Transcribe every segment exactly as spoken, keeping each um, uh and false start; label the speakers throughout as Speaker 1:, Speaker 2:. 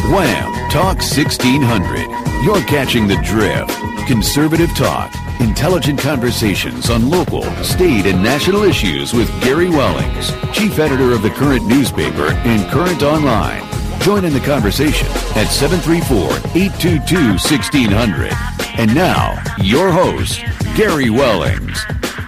Speaker 1: Wham! Talk sixteen hundred. You're catching the drift. Conservative talk. Intelligent conversations on local, state, and national issues with Gary Wellings, chief editor of the Current newspaper and Current Online. Join in the conversation at seven three four, eight two two, one six zero zero. And now, your host, Gary Wellings.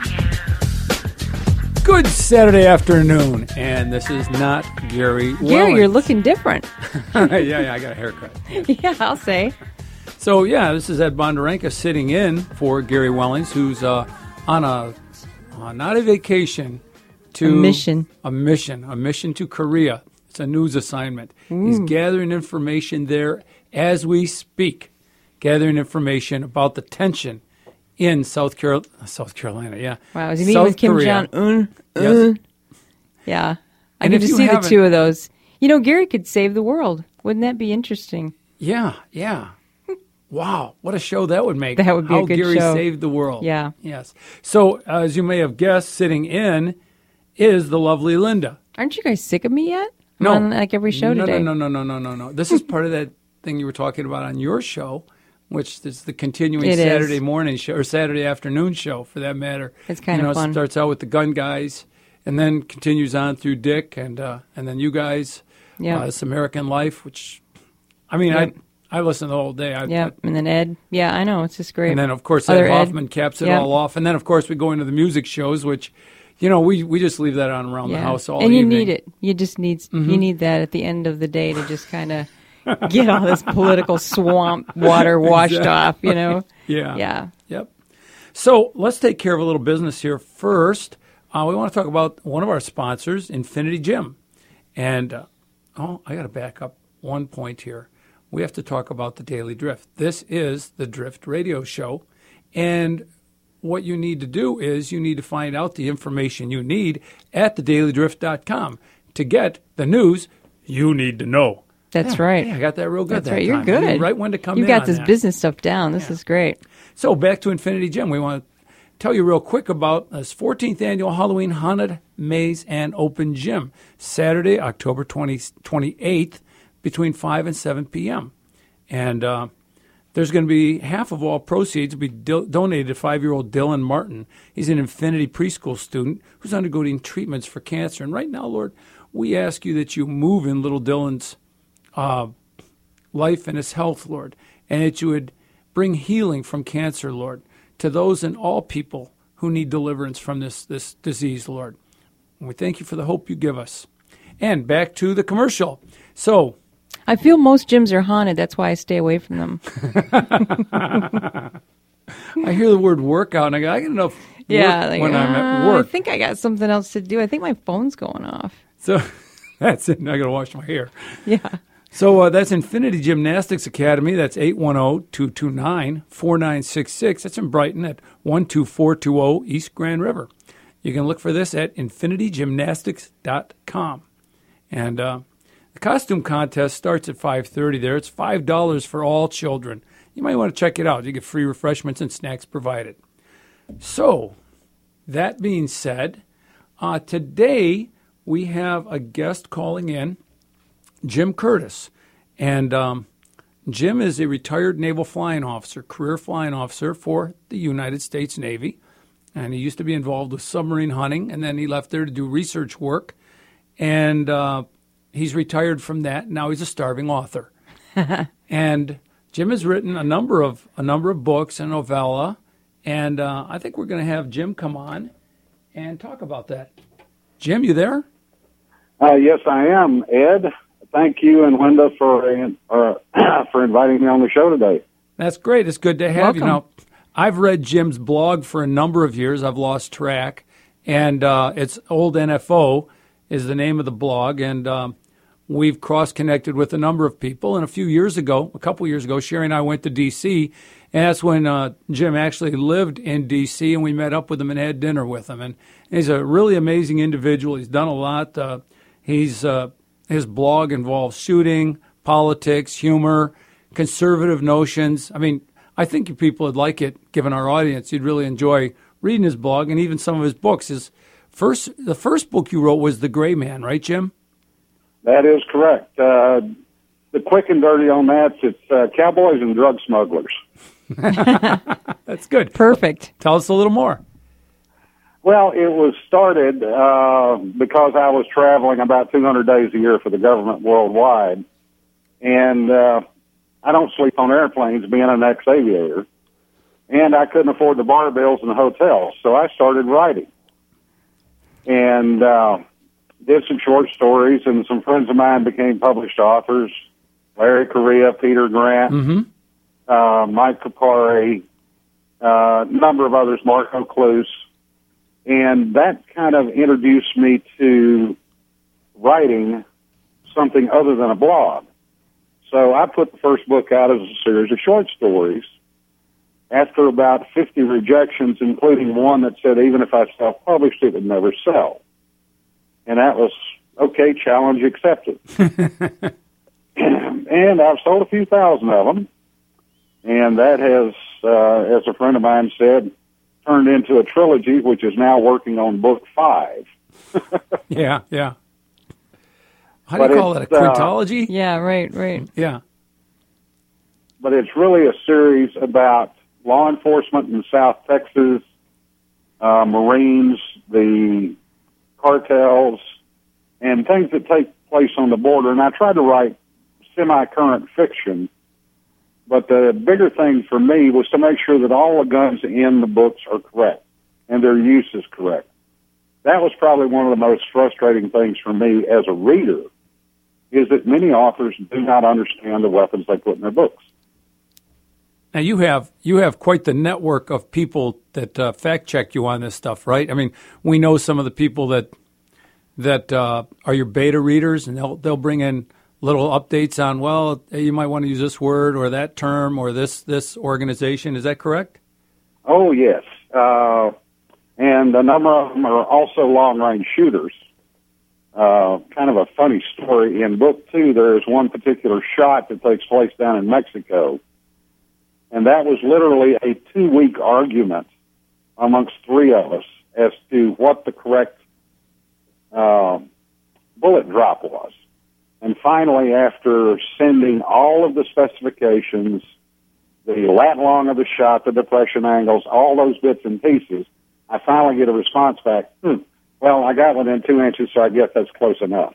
Speaker 2: Good Saturday afternoon, and this is not Gary Wellings.
Speaker 3: Gary, you're looking different.
Speaker 2: yeah, yeah, I got a haircut.
Speaker 3: Yeah, I'll say.
Speaker 2: So, yeah, this is Ed Bondarenka sitting in for Gary Wellings, who's uh, on a, uh, not a vacation, to
Speaker 3: a mission.
Speaker 2: A mission, a mission to Korea. It's a news assignment. Mm. He's gathering information there as we speak, gathering information about the tension in South Carolina. South Carolina, yeah.
Speaker 3: Wow, is he meeting with Kim Jong-un?
Speaker 2: Yes.
Speaker 3: Uh, yeah. I
Speaker 2: And
Speaker 3: get
Speaker 2: if
Speaker 3: to
Speaker 2: you
Speaker 3: see the
Speaker 2: haven't-
Speaker 3: two of those. You know, Gary could save the world. Wouldn't that be interesting?
Speaker 2: Yeah, yeah. Wow, what a show that would make.
Speaker 3: That would be
Speaker 2: How
Speaker 3: a good
Speaker 2: Gary
Speaker 3: show.
Speaker 2: saved the world.
Speaker 3: Yeah.
Speaker 2: Yes. So, uh, as you may have guessed, sitting in is the lovely Linda.
Speaker 3: Aren't you guys sick of me yet? I'm
Speaker 2: No.
Speaker 3: on, like every show
Speaker 2: no,
Speaker 3: today.
Speaker 2: No, no, no, no, no, no, no. This is part of that thing you were talking about on your show, which is the continuing
Speaker 3: It is.
Speaker 2: Saturday morning show, or Saturday afternoon show, for that matter.
Speaker 3: It's kind
Speaker 2: you know,
Speaker 3: of fun.
Speaker 2: It starts out with the gun guys, and then continues on through Dick, and uh, and then you guys.
Speaker 3: Yeah.
Speaker 2: Uh, This American Life, which, I mean,
Speaker 3: Yep.
Speaker 2: I I listen the whole day. I,
Speaker 3: Yeah, and then Ed. Yeah, I know. It's just great.
Speaker 2: And then, of course,
Speaker 3: Other
Speaker 2: Ed
Speaker 3: Ed.
Speaker 2: Hoffman caps it
Speaker 3: Yep.
Speaker 2: all off. And then, of course, we go into the music shows, which, you know, we, we just leave that on around
Speaker 3: yeah.
Speaker 2: the house all
Speaker 3: And you
Speaker 2: evening.
Speaker 3: need it. You just need
Speaker 2: Mm-hmm.
Speaker 3: you need that at the end of the day to just kind of get all this political swamp water washed
Speaker 2: Exactly.
Speaker 3: off, you know?
Speaker 2: Yeah.
Speaker 3: Yeah.
Speaker 2: Yep. So let's take care of a little business here first. Uh, we want to talk about one of our sponsors, Infinity Gym. And, uh, oh, I got to back up one point here. We have to talk about the Daily Drift. This is the Drift Radio Show. And what you need to do is you need to find out the information you need at the daily drift dot com to get the news you need to know.
Speaker 3: That's
Speaker 2: Yeah,
Speaker 3: right.
Speaker 2: yeah, I got that real good
Speaker 3: That's
Speaker 2: that
Speaker 3: right. You're
Speaker 2: time. I knew
Speaker 3: good.
Speaker 2: right when to come
Speaker 3: You've
Speaker 2: in
Speaker 3: got
Speaker 2: on
Speaker 3: this
Speaker 2: that.
Speaker 3: business stuff down. This
Speaker 2: Yeah.
Speaker 3: is great.
Speaker 2: So back to Infinity Gym. We want to tell you real quick about this fourteenth annual Halloween Haunted Maze and Open Gym, Saturday, October twentieth, twenty-eighth, between five and seven p.m. And uh, there's going to be half of all proceeds will be do- donated to five-year-old Dylan Martin. He's an Infinity preschool student who's undergoing treatments for cancer. And right now, Lord, we ask you that you move in little Dylan's uh, life and his health, Lord, and that you would bring healing from cancer, Lord, to those and all people who need deliverance from this, this disease, Lord. And we thank you for the hope you give us. And back to the commercial. So,
Speaker 3: I feel most gyms are haunted. That's why I stay away from them.
Speaker 2: I hear the word workout, and I go, I get enough work
Speaker 3: Yeah. Like,
Speaker 2: when I'm at
Speaker 3: uh,
Speaker 2: work.
Speaker 3: I think I got something else to do. I think my phone's going off.
Speaker 2: So that's it. I got to wash my hair.
Speaker 3: Yeah.
Speaker 2: So uh, that's Infinity Gymnastics Academy. That's eight one zero, two two nine, four nine six six. That's in Brighton at one two four two zero East Grand River. You can look for this at infinity gymnastics dot com. And uh, the costume contest starts at five thirty there. It's five dollars for all children. You might want to check it out. You get free refreshments and snacks provided. So, that being said, uh, today we have a guest calling in, Jim Curtis. And um, Jim is a retired naval flying officer, career flying officer for the United States Navy. And he used to be involved with submarine hunting, and then he left there to do research work. And uh, he's retired from that. Now he's a starving author. And Jim has written a number of a number of books and novella, and uh, I think we're going to have Jim come on and talk about that. Jim, you there?
Speaker 4: Uh, yes, I am, Ed. Thank you and Linda for uh, for inviting me on the show today.
Speaker 2: That's great. It's good to have you.
Speaker 3: Welcome.
Speaker 2: Now, I've read Jim's blog for a number of years. I've lost track, and uh, it's Old N F O is the name of the blog, and um, we've cross-connected with a number of people. And a few years ago, a couple years ago, Sherry and I went to D C, and that's when uh, Jim actually lived in D C, and we met up with him and had dinner with him. And he's a really amazing individual. He's done a lot. Uh, he's uh, his blog involves shooting, politics, humor, conservative notions. I mean, I think you people would like it, given our audience. You'd really enjoy reading his blog and even some of his books. His first, the first book you wrote was The Gray Man, right, Jim?
Speaker 4: That is correct. Uh, the quick and dirty on that, it's uh, cowboys and drug smugglers.
Speaker 2: That's good.
Speaker 3: Perfect.
Speaker 2: Tell us a little more.
Speaker 4: Well, it was started uh, because I was traveling about two hundred days a year for the government worldwide. And uh, I don't sleep on airplanes, being an ex-aviator. And I couldn't afford the bar bills and the hotels, so I started writing. And uh, did some short stories, and some friends of mine became published authors. Larry Correa, Peter Grant,
Speaker 2: Mm-hmm.
Speaker 4: uh, Mike Capari, a uh, number of others, Marco Cluse. And that kind of introduced me to writing something other than a blog. So I put the first book out as a series of short stories. After about fifty rejections, including one that said even if I self-published, it would never sell. And that was, okay, challenge accepted. And I've sold a few thousand of them. And that has, uh, as a friend of mine said, turned into a trilogy, which is now working on book five.
Speaker 2: Yeah, yeah. How do
Speaker 4: But
Speaker 2: you call it? A
Speaker 4: it's, uh,
Speaker 2: quintology?
Speaker 3: Yeah, right, right.
Speaker 2: Yeah.
Speaker 4: But it's really a series about law enforcement in South Texas, uh, Marines, the cartels, and things that take place on the border. And I try to write semi-current fiction, but the bigger thing for me was to make sure that all the guns in the books are correct and their use is correct. That was probably one of the most frustrating things for me as a reader, is that many authors do not understand the weapons they put in their books.
Speaker 2: Now you have you have quite the network of people that uh, fact check you on this stuff, right? I mean, we know some of the people that that uh, are your beta readers, and they'll they'll bring in little updates on, well, you might want to use this word or that term or this this organization. Is that correct?
Speaker 4: Oh yes, uh, and a number of them are also long-range shooters. Uh, kind of a funny story. In book two, there is one particular shot that takes place down in Mexico. And that was literally a two-week argument amongst three of us as to what the correct uh, bullet drop was. And finally, after sending all of the specifications, the lat long of the shot, the depression angles, all those bits and pieces, I finally get a response back, hmm, well, I got within two inches, so I guess that's close enough.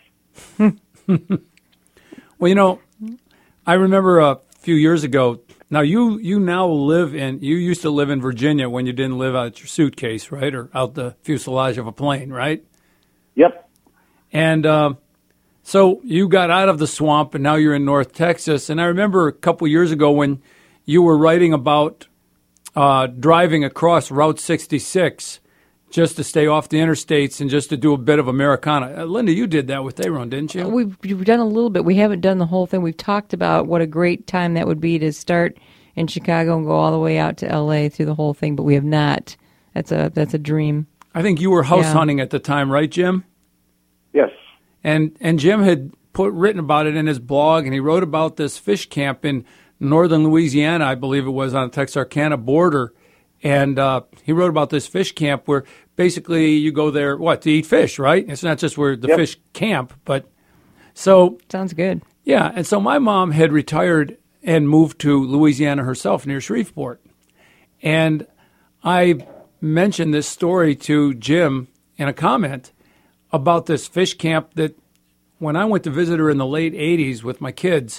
Speaker 2: Well, you know, I remember a few years ago. Now, you, you now live in, you used to live in Virginia when you didn't live out your suitcase, right? Or out the fuselage of a plane, right?
Speaker 4: Yep.
Speaker 2: And uh, so you got out of the swamp and now you're in North Texas. And I remember a couple years ago when you were writing about uh, driving across Route sixty-six just to stay off the interstates and just to do a bit of Americana. Uh, Linda, you did that with A-Run, didn't you?
Speaker 3: We've, we've done a little bit. We haven't done the whole thing. We've talked about what a great time that would be to start in Chicago and go all the way out to L A through the whole thing, but we have not. That's a that's a dream.
Speaker 2: I think you were house
Speaker 3: Yeah.
Speaker 2: hunting at the time, right, Jim?
Speaker 4: Yes.
Speaker 2: And and Jim had put written about it in his blog, and he wrote about this fish camp in northern Louisiana, I believe it was, on the Texarkana border. And uh, he wrote about this fish camp where basically you go there, what, to eat fish, right? It's not just where the
Speaker 4: Yep.
Speaker 2: fish camp, but so,
Speaker 3: Sounds good.
Speaker 2: yeah. And so my mom had retired and moved to Louisiana herself near Shreveport. And I mentioned this story to Jim in a comment about this fish camp that when I went to visit her in the late eighties with my kids,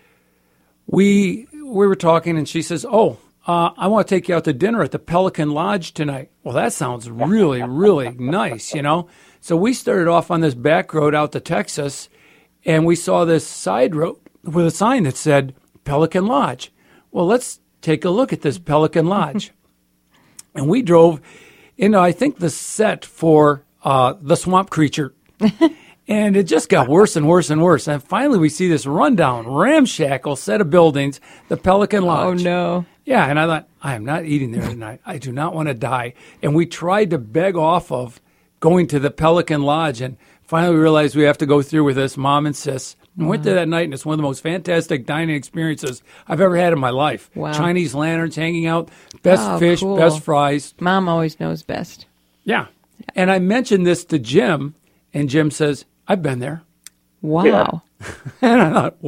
Speaker 2: we we were talking and she says, oh, uh, I want to take you out to dinner at the Pelican Lodge tonight. Well, that sounds really, really nice, you know. So we started off on this back road out to Texas, and we saw this side road with a sign that said Pelican Lodge. Well, let's take a look at this Pelican Lodge. And we drove into, I think, the set for uh, The Swamp Creature. And it just got worse and worse and worse. And finally we see this rundown, ramshackle set of buildings, the Pelican Lodge.
Speaker 3: Oh, no.
Speaker 2: Yeah, and I thought, I am not eating there tonight. I do not want to die. And we tried to beg off of going to the Pelican Lodge, and finally we realized we have to go through with this. Mom insists. We went there that night, and it's one of the most fantastic dining experiences I've ever had in my life.
Speaker 3: Wow.
Speaker 2: Chinese lanterns hanging out, best
Speaker 3: Oh,
Speaker 2: fish,
Speaker 3: cool.
Speaker 2: best fries.
Speaker 3: Mom always knows best.
Speaker 2: Yeah. And I mentioned this to Jim, and Jim says, I've been there.
Speaker 3: Wow.
Speaker 2: And I thought, what?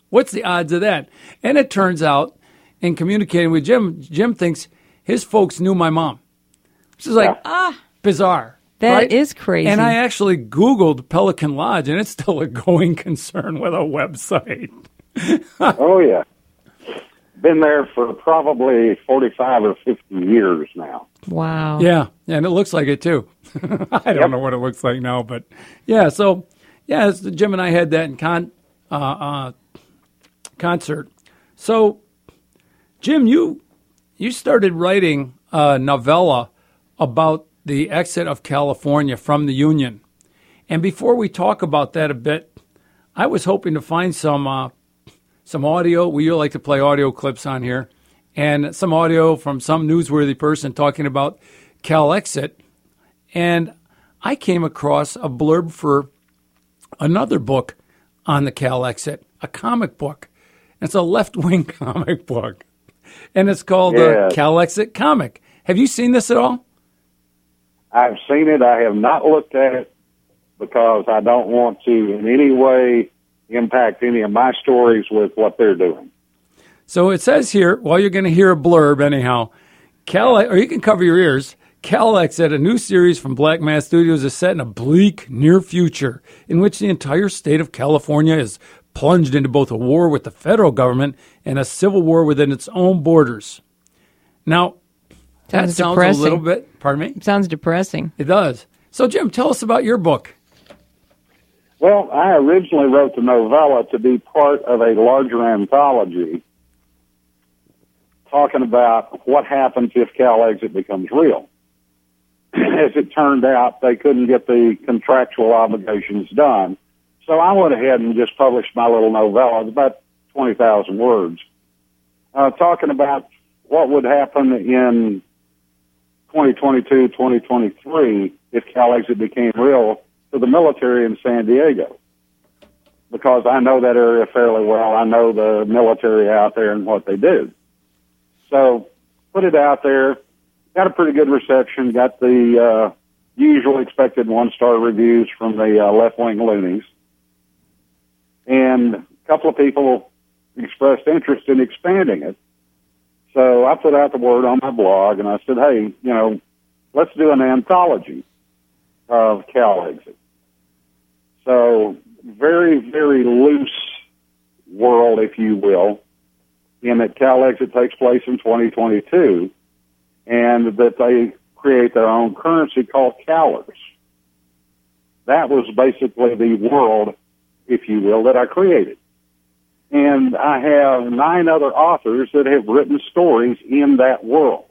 Speaker 2: What's the odds of that? And it turns out, in communicating with Jim, Jim thinks his folks knew my mom. Which is like,
Speaker 4: Yeah.
Speaker 2: ah, bizarre.
Speaker 3: That
Speaker 2: right?
Speaker 3: is crazy.
Speaker 2: And I actually Googled Pelican Lodge, and it's still a going concern with a website.
Speaker 4: Oh, yeah. Been there for probably forty-five or fifty years now.
Speaker 3: Wow.
Speaker 2: Yeah, and it looks like it, too. I don't
Speaker 4: Yep.
Speaker 2: know what it looks like now, but yeah, so, yeah, it's, Jim and I had that in con, uh, uh, concert. So, Jim, you you started writing a novella about the exit of California from the Union. And before we talk about that a bit, I was hoping to find some uh, some audio. We like to play audio clips on here, and some audio from some newsworthy person talking about Cal exit. And I came across a blurb for another book on the Cal exit, a comic book. It's a left-wing comic book, and it's called
Speaker 4: Yeah.
Speaker 2: uh, Cal exit comic. Have you seen this at all?
Speaker 4: I've seen it. I have not looked at it because I don't want to in any way impact any of my stories with what they're doing.
Speaker 2: So it says here, well, you're going to hear a blurb anyhow. Cal, or you can cover your ears. Cal exit, a new series from Black Mass Studios, is set in a bleak near future in which the entire state of California is plunged into both a war with the federal government and a civil war within its own borders. Now, that
Speaker 3: Sounds
Speaker 2: sounds
Speaker 3: depressing.
Speaker 2: a little bit, pardon me?
Speaker 3: Sounds depressing.
Speaker 2: It does. So, Jim, tell us about your book.
Speaker 4: Well, I originally wrote the novella to be part of a larger anthology talking about what happens if Cal exit becomes real. As it turned out, they couldn't get the contractual obligations done. So I went ahead and just published my little novella. It's about twenty thousand words, uh, talking about what would happen in twenty twenty-two, twenty twenty-three if Cal exit became real to the military in San Diego. Because I know that area fairly well. I know the military out there and what they do. So put it out there. Got a pretty good reception. Got the uh, usual expected one-star reviews from the uh, left-wing loonies. And a couple of people expressed interest in expanding it. So I put out the word on my blog, and I said, hey, you know, let's do an anthology of Cal exit. So very, very loose world, if you will, in that Cal exit takes place in twenty twenty-two, and that they create their own currency called CalErs. That was basically the world, if you will, that I created. And I have nine other authors that have written stories in that world.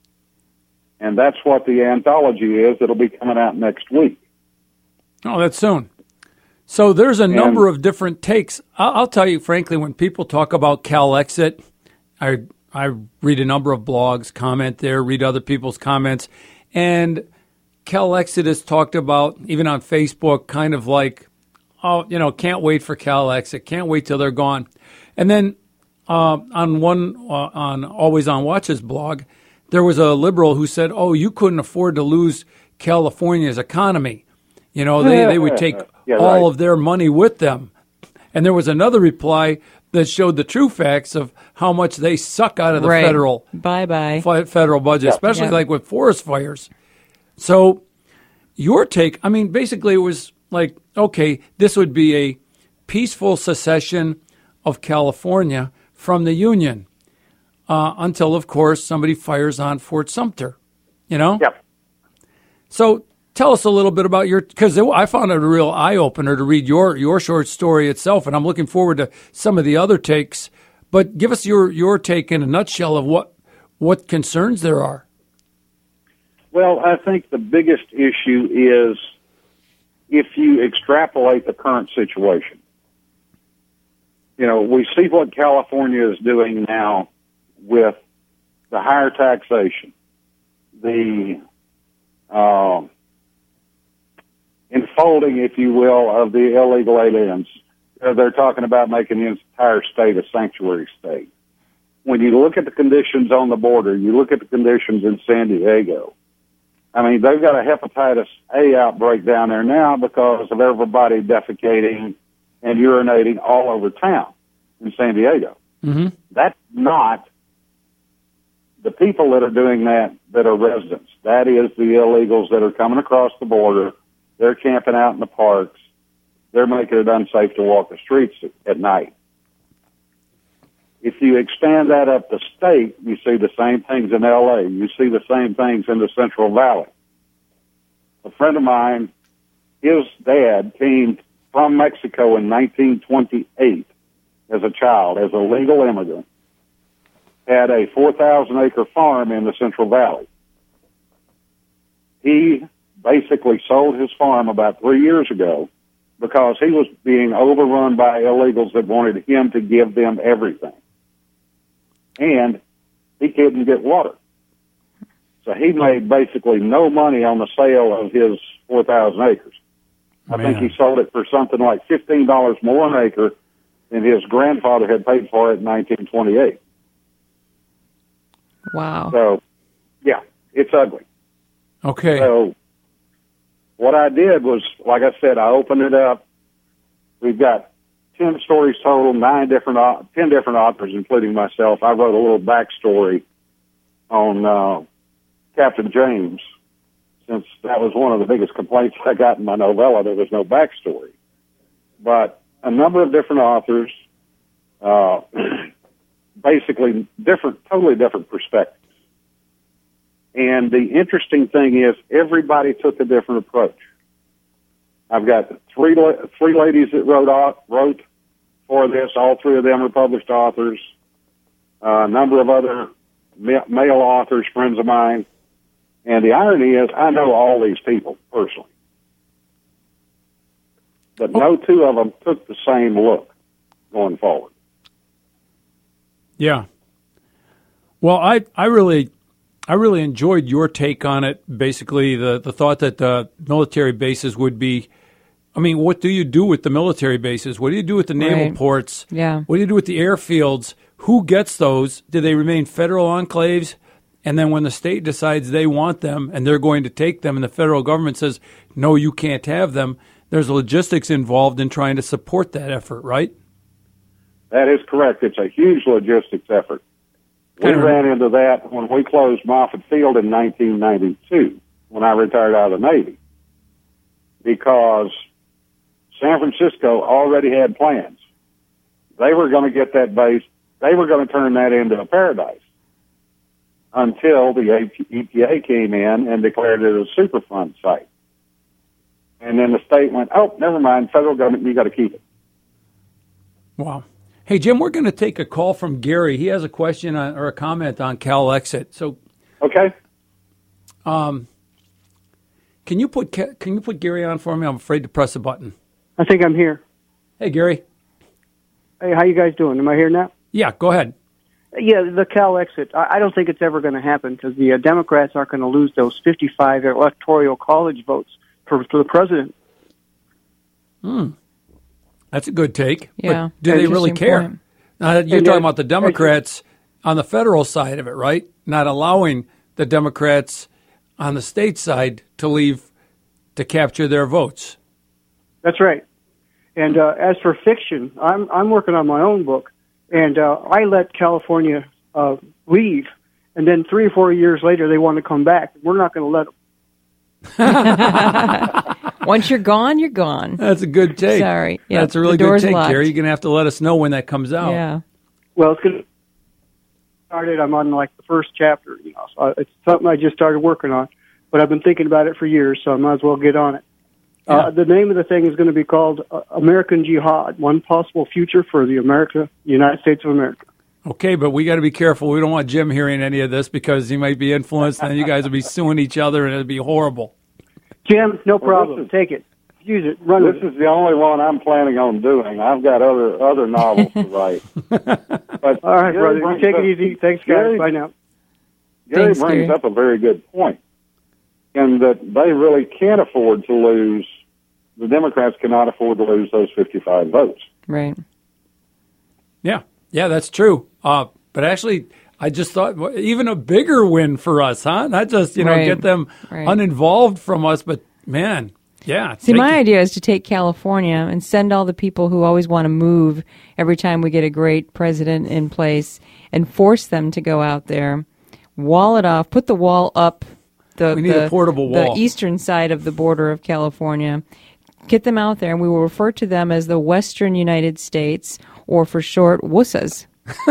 Speaker 4: And that's what the anthology is. It'll be coming out next week.
Speaker 2: Oh, that's soon. So there's a
Speaker 4: And-
Speaker 2: number of different takes. I'll, I'll tell you, frankly, when people talk about Cal exit, I I read a number of blogs, comment there, read other people's comments, and Cal exit is talked about, even on Facebook, kind of like, oh, you know, can't wait for Cal exit, can't wait till they're gone. And then uh, on one, uh, on Always on Watch's blog, there was a liberal who said, oh, you couldn't afford to lose California's economy. You know, they, they would take
Speaker 4: Yeah,
Speaker 2: all
Speaker 4: right.
Speaker 2: of their money with them. And there was another reply that showed the true facts of how much they suck out of the
Speaker 3: right.
Speaker 2: federal
Speaker 3: Bye-bye.
Speaker 2: fi- federal budget,
Speaker 4: Yeah.
Speaker 2: especially
Speaker 3: Yeah.
Speaker 2: like with forest fires. So your take, I mean, basically it was like, okay, this would be a peaceful secession of California from the Union uh, until, of course, somebody fires on Fort Sumter, you know?
Speaker 4: Yep.
Speaker 2: So tell us a little bit about your, because I found it a real eye-opener to read your, your short story itself, and I'm looking forward to some of the other takes. But give us your, your take in a nutshell of what what concerns there are.
Speaker 4: Well, I think the biggest issue is if you extrapolate the current situation. You know, we see what California is doing now with the higher taxation, the uh, enfolding, if you will, of the illegal aliens. Uh, they're talking about making the entire state a sanctuary state. When you look at the conditions on the border, you look at the conditions in San Diego, I mean, they've got a hepatitis A outbreak down there now because of everybody defecating and urinating all over town. in San Diego.
Speaker 2: Mm-hmm.
Speaker 4: That's not the people that are doing that that are residents. That is the illegals that are coming across the border. They're camping out in the parks. They're making it unsafe to walk the streets at night. If you expand that up the state, you see the same things in L A. You see the same things in the Central Valley. A friend of mine, his dad came from Mexico in nineteen twenty-eight as a child, as a legal immigrant, had a four thousand acre farm in the Central Valley. He basically sold his farm about three years ago because he was being overrun by illegals that wanted him to give them everything. And he couldn't get water. So he made basically no money on the sale of his four thousand acres. I
Speaker 2: Man.
Speaker 4: think he sold it for something like fifteen dollars more an acre than his grandfather had paid for it in nineteen twenty-eight.
Speaker 3: Wow.
Speaker 4: So, yeah, it's ugly.
Speaker 2: Okay.
Speaker 4: So what I did was, like I said, I opened it up. We've got ten stories total, nine different, au- ten different authors, including myself. I wrote a little backstory on uh, Captain James, since that was one of the biggest complaints I got in my novella. There was no backstory. But a number of different authors, uh, basically different, totally different perspectives. And the interesting thing is everybody took a different approach. I've got three three ladies that wrote wrote for this. All three of them are published authors. Uh, a number of other male authors, friends of mine. And the irony is I know all these people personally. But no two of them took the same look going forward.
Speaker 2: Yeah. Well, I, I really I really enjoyed your take on it. Basically, the, the thought that the military bases would be, I mean, what do you do with the military bases? What do you do with the naval
Speaker 3: Right.
Speaker 2: ports?
Speaker 3: Yeah.
Speaker 2: What do you do with the airfields? Who gets those? Do they remain federal enclaves? And then when the state decides they want them and they're going to take them and the federal government says, no, you can't have them, there's logistics involved in trying to support that effort, right?
Speaker 4: That is correct. It's a huge logistics effort. We
Speaker 2: Kind of-
Speaker 4: ran into that when we closed Moffett Field in nineteen ninety-two, when I retired out of the Navy, because San Francisco already had plans. They were going to get that base. They were going to turn that into a paradise until the E P A came in and declared it a Superfund site. And then the state went, oh, never mind, federal government, you got to keep it.
Speaker 2: Wow. Hey, Jim, we're going to take a call from Gary. He has a question on, or a comment on Cal Exit. So,
Speaker 4: Okay.
Speaker 2: um, can you put Ca- can you put Gary on for me? I'm afraid to press a button.
Speaker 5: I think I'm here.
Speaker 2: Hey, Gary.
Speaker 5: Hey, how you guys doing? Am I here now?
Speaker 2: Yeah, go ahead.
Speaker 5: Yeah, the Cal exit. I I don't think it's ever going to happen because the uh, Democrats aren't going to lose those fifty-five electoral college votes for, for the president.
Speaker 2: Hmm. That's a good take.
Speaker 3: Yeah,
Speaker 2: But do they really
Speaker 3: interesting
Speaker 2: care?
Speaker 3: point.
Speaker 2: Uh, you're
Speaker 5: And
Speaker 2: talking
Speaker 5: then-
Speaker 2: about the Democrats on the federal side of it, right? Not allowing the Democrats on the state side to leave to capture their votes.
Speaker 5: That's right. And uh, as for fiction, I'm I'm working on my own book, and uh, I let California uh, leave, and then three or four years later they want to come back. We're not going to let them.
Speaker 3: Once you're gone, you're gone.
Speaker 2: That's a good take.
Speaker 3: Sorry. Yeah,
Speaker 2: That's a really
Speaker 3: the
Speaker 2: good
Speaker 3: door's
Speaker 2: take,
Speaker 3: locked.
Speaker 2: Gary. You're going to have to let us know when that comes out.
Speaker 3: Yeah.
Speaker 5: Well, it's going to started. I'm on like the first chapter. You know, so it's something I just started working on, but I've been thinking about it for years, so I might as well get on it.
Speaker 2: Yeah.
Speaker 5: Uh, the name of the thing is going to be called uh, American Jihad: One Possible Future for the America, United States of America.
Speaker 2: Okay, but we got to be careful. We don't want Jim hearing any of this because he might be influenced, and you guys will be suing each other, and it'll be horrible.
Speaker 5: Jim, no
Speaker 4: Well,
Speaker 5: problem.
Speaker 4: this is-
Speaker 5: Take it, use it, run
Speaker 4: This
Speaker 5: with it.
Speaker 4: is the only one I'm planning on doing. I've got other other novels to write. But
Speaker 5: All right,
Speaker 4: Gary
Speaker 5: brother. You
Speaker 4: brings
Speaker 5: take
Speaker 4: up-
Speaker 5: it easy. Thanks, guys.
Speaker 4: Gary-
Speaker 5: Bye now.
Speaker 4: Gary
Speaker 3: Thanks,
Speaker 4: brings
Speaker 3: Gary.
Speaker 4: up a very good point, in that they really can't afford to lose. The Democrats cannot afford to lose those fifty-five votes.
Speaker 3: Right.
Speaker 2: Yeah, yeah, that's true. Uh, but actually, I just thought well, even a bigger win for us, huh? Not just you know
Speaker 3: Right.
Speaker 2: get them
Speaker 3: Right.
Speaker 2: uninvolved from us, but man, Yeah.
Speaker 3: See, my
Speaker 2: it.
Speaker 3: idea is to take California and send all the people who always want to move every time we get a great president in place and force them to go out there, wall it off, put the wall up the,
Speaker 2: we need
Speaker 3: the,
Speaker 2: a portable wall.
Speaker 3: the eastern side of the border of California, get them out there, and we will refer to them as the Western United States, or for short, WUSAs.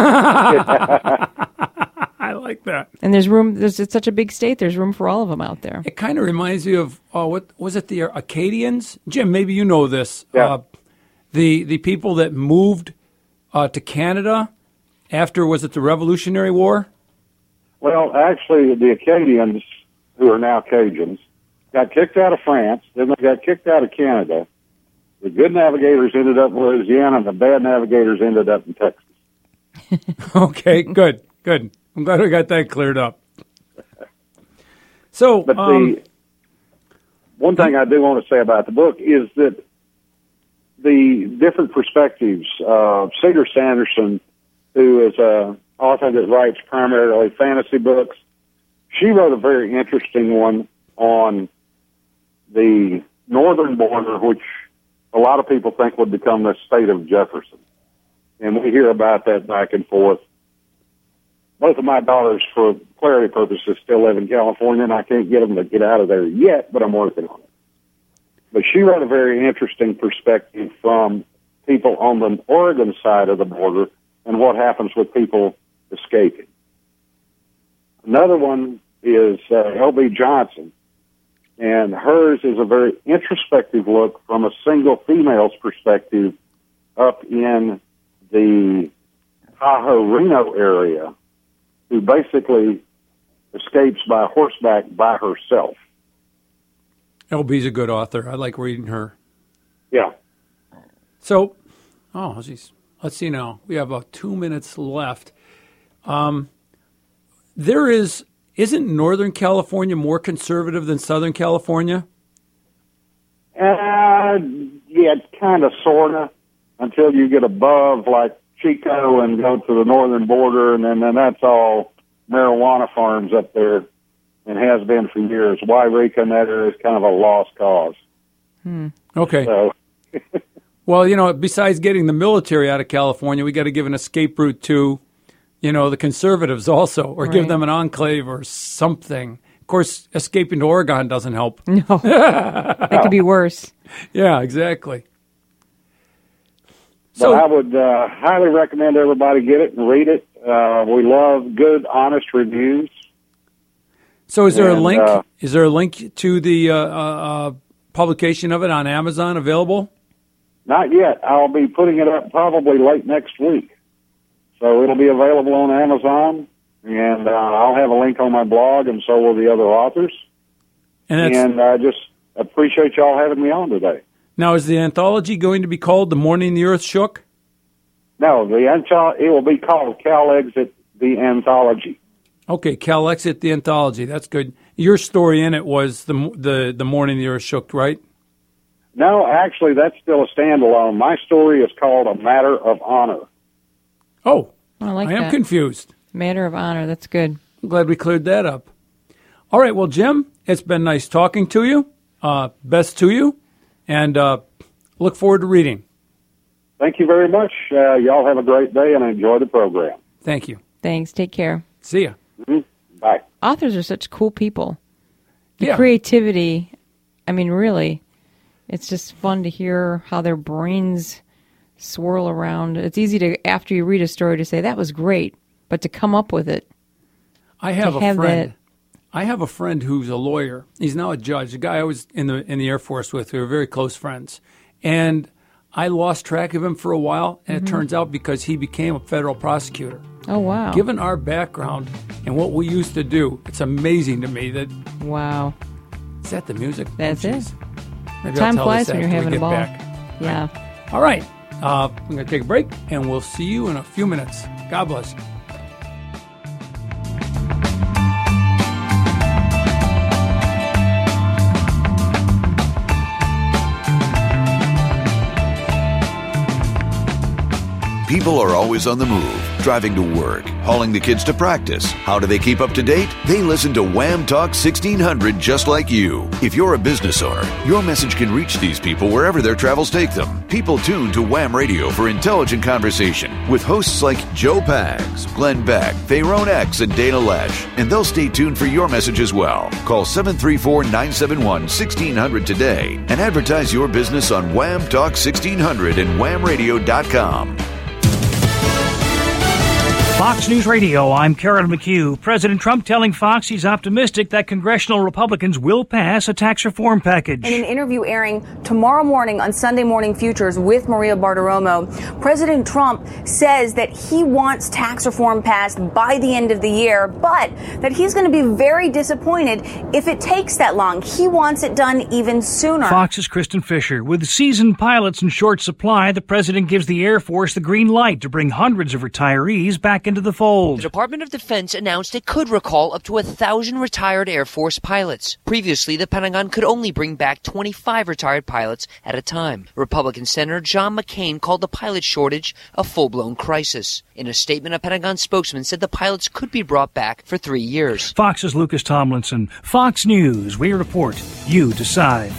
Speaker 2: I like that.
Speaker 3: And there's room, there's it's such a big state, there's room for all of them out there.
Speaker 2: It kind of reminds me of, uh, what was it, the Acadians? Jim, maybe you know this.
Speaker 4: Yeah.
Speaker 2: Uh, the, the people that moved uh, to Canada after, was it the Revolutionary War?
Speaker 4: Well, actually, the Acadians, who are now Cajuns, got kicked out of France, then they got kicked out of Canada. The good navigators ended up in Louisiana, and the bad navigators ended up in Texas.
Speaker 2: Okay, good, good. I'm glad we got that cleared up. So,
Speaker 4: But
Speaker 2: um,
Speaker 4: the one thing I do want to say about the book is that the different perspectives. Uh, Cedar Sanderson, who is an author that writes primarily fantasy books, she wrote a very interesting one on the northern border, which a lot of people think would become the state of Jefferson. And we hear about that back and forth. Both of my daughters, for clarity purposes, still live in California, and I can't get them to get out of there yet, but I'm working on it. But she wrote a very interesting perspective from people on the Oregon side of the border and what happens with people escaping. Another one is uh, L B Johnson, and hers is a very introspective look from a single female's perspective up in the Tahoe-Reno area, who basically escapes by horseback by herself.
Speaker 2: L B's a good author. I like reading her.
Speaker 4: Yeah.
Speaker 2: So, oh, geez. Let's see now. We have about two minutes left. Um, there is, isn't Northern California more conservative than Southern California?
Speaker 4: Uh, yeah, kind of, sort of, until you get above, like, Chico and go to the northern border, and then, then that's all marijuana farms up there, and has been for years. Wairika and that area is kind of a lost cause.
Speaker 3: Hmm.
Speaker 2: Okay.
Speaker 4: So,
Speaker 2: well, you know, besides getting the military out of California, we got to give an escape route to, you know, the conservatives also, or
Speaker 3: Right.
Speaker 2: give them an enclave or something. Of course, escaping to Oregon doesn't help.
Speaker 3: No, that could be worse.
Speaker 2: Yeah, exactly.
Speaker 4: but
Speaker 2: So,
Speaker 4: I would uh, highly recommend everybody get it and read it. Uh, we love good, honest reviews.
Speaker 2: so is there a
Speaker 4: and,
Speaker 2: link?
Speaker 4: uh,
Speaker 2: Is there a link to the uh, uh, publication of it on Amazon available?
Speaker 4: Not yet. I'll be putting it up probably late next week. So it'll be available on Amazon, and uh, I'll have a link on my blog, and so will the other authors.
Speaker 2: And that's,
Speaker 4: And I just appreciate y'all having me on today.
Speaker 2: now, is the anthology going to be called The Morning the Earth Shook?
Speaker 4: No, the antholo- it will be called Cal Exit, the Anthology.
Speaker 2: Okay, Cal Exit, the anthology. That's good. Your story in it was the the the Morning the Earth Shook, right?
Speaker 4: No, actually, that's still a standalone. My story is called A Matter of Honor.
Speaker 2: Oh,
Speaker 3: I like
Speaker 2: I am
Speaker 3: that.
Speaker 2: confused.
Speaker 3: Matter of honor. That's good.
Speaker 2: I'm glad we cleared that up. All right, well, Jim, it's been nice talking to you. Uh, best to you, and uh, look forward to reading.
Speaker 4: Thank you very much. Uh, y'all have a great day, and enjoy the program.
Speaker 2: Thank you.
Speaker 3: Thanks. Take care.
Speaker 2: See ya.
Speaker 4: Mm-hmm. Bye.
Speaker 3: Authors are such cool people. The
Speaker 2: Yeah.
Speaker 3: creativity, I mean, really, it's just fun to hear how their brains swirl around. It's easy to, after you read a story, to say, that was great, but to come up with it.
Speaker 2: I have
Speaker 3: To
Speaker 2: a
Speaker 3: have
Speaker 2: friend.
Speaker 3: that-
Speaker 2: I have a friend who's a lawyer. He's now a judge. A guy I was in the in the Air Force with. We were very close friends, and I lost track of him for a while. And
Speaker 3: Mm-hmm.
Speaker 2: it turns out because he became a federal prosecutor.
Speaker 3: Oh, wow.
Speaker 2: Given our background and what we used to do, it's amazing to me that
Speaker 3: Wow.
Speaker 2: is that the music.
Speaker 3: That's
Speaker 2: oh,
Speaker 3: it.
Speaker 2: geez. Maybe
Speaker 3: Time
Speaker 2: I'll tell
Speaker 3: flies
Speaker 2: this
Speaker 3: when you're
Speaker 2: after we
Speaker 3: having a
Speaker 2: get
Speaker 3: ball.
Speaker 2: back.
Speaker 3: Yeah.
Speaker 2: All right, uh, I'm going to take a break, and we'll see you in a few minutes. God bless you.
Speaker 1: People are always on the move, driving to work, hauling the kids to practice. How do they keep up to date? They listen to Wham Talk sixteen hundred just like you. If you're a business owner, your message can reach these people wherever their travels take them. People tune to Wham Radio for intelligent conversation with hosts like Joe Pags, Glenn Beck, Fayrone X, and Dana Lesh. And they'll stay tuned for your message as well. Call seven three four, nine seven one, sixteen hundred today and advertise your business on Wham Talk sixteen hundred and wham radio dot com.
Speaker 6: Fox News Radio, I'm Carol McHugh. President Trump telling Fox he's optimistic that congressional Republicans will pass a tax reform package.
Speaker 7: In an interview airing tomorrow morning on Sunday Morning Futures with Maria Bartiromo, President Trump says that he wants tax reform passed by the end of the year, but that he's going to be very disappointed if it takes that long. He wants it done even sooner.
Speaker 6: Fox's Kristen Fisher. With seasoned pilots in short supply, the president gives the Air Force the green light to bring hundreds of retirees back into the fold.
Speaker 8: The Department of Defense announced it could recall up to a thousand retired Air Force pilots. Previously, the Pentagon could only bring back twenty-five retired pilots at a time. Republican Senator John McCain called the pilot shortage a full-blown crisis. In a statement, a Pentagon spokesman said the pilots could be brought back for three years.
Speaker 6: Fox's Lucas Tomlinson. Fox News. We report. You decide.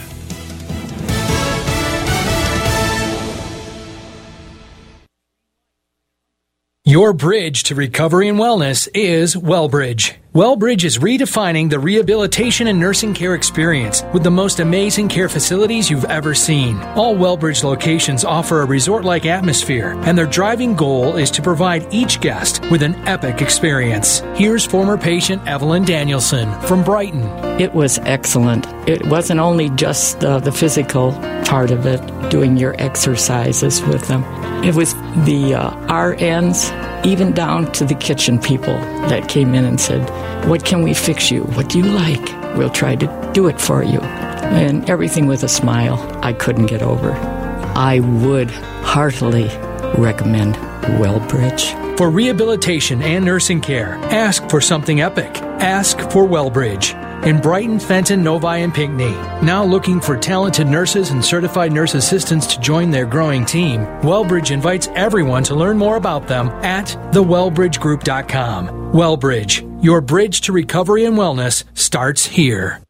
Speaker 9: Your bridge to recovery and wellness is WellBridge. WellBridge is redefining the rehabilitation and nursing care experience with the most amazing care facilities you've ever seen. All WellBridge locations offer a resort-like atmosphere, and their driving goal is to provide each guest with an epic experience. Here's former patient Evelyn Danielson from Brighton.
Speaker 10: It was excellent. It wasn't only just uh, the physical part of it, doing your exercises with them. It was the uh, R Ns, even down to the kitchen people that came in and said, "What can we fix you? What do you like? We'll try to do it for you." And everything with a smile I couldn't get over. I would heartily recommend WellBridge.
Speaker 9: For rehabilitation and nursing care, ask for something epic. Ask for WellBridge. In Brighton, Fenton, Novi, and Pinckney. Now looking for talented nurses and certified nurse assistants to join their growing team, WellBridge invites everyone to learn more about them at the wellbridge group dot com. WellBridge, your bridge to recovery and wellness starts here.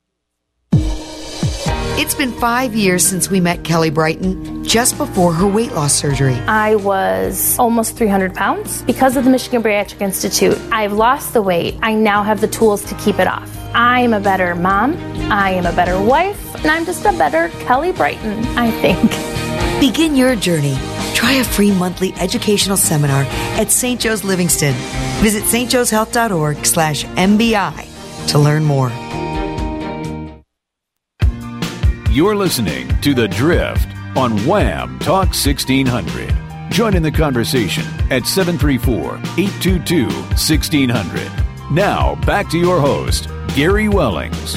Speaker 11: It's been five years since we met Kelly Brighton, just before her weight loss surgery.
Speaker 12: I was almost three hundred pounds. Because of the Michigan Bariatric Institute, I've lost the weight. I now have the tools to keep it off. I am a better mom, I am a better wife, and I'm just a better Kelly Brighton, I think.
Speaker 11: Begin your journey. Try a free monthly educational seminar at Saint Joe's Livingston. Visit s t joes health dot org slash M B I to learn more.
Speaker 1: You're listening to The Drift on Wham Talk sixteen hundred. Join in the conversation at seven three four, eight two two, one six zero zero. Now, back to your host, Gary Wellings.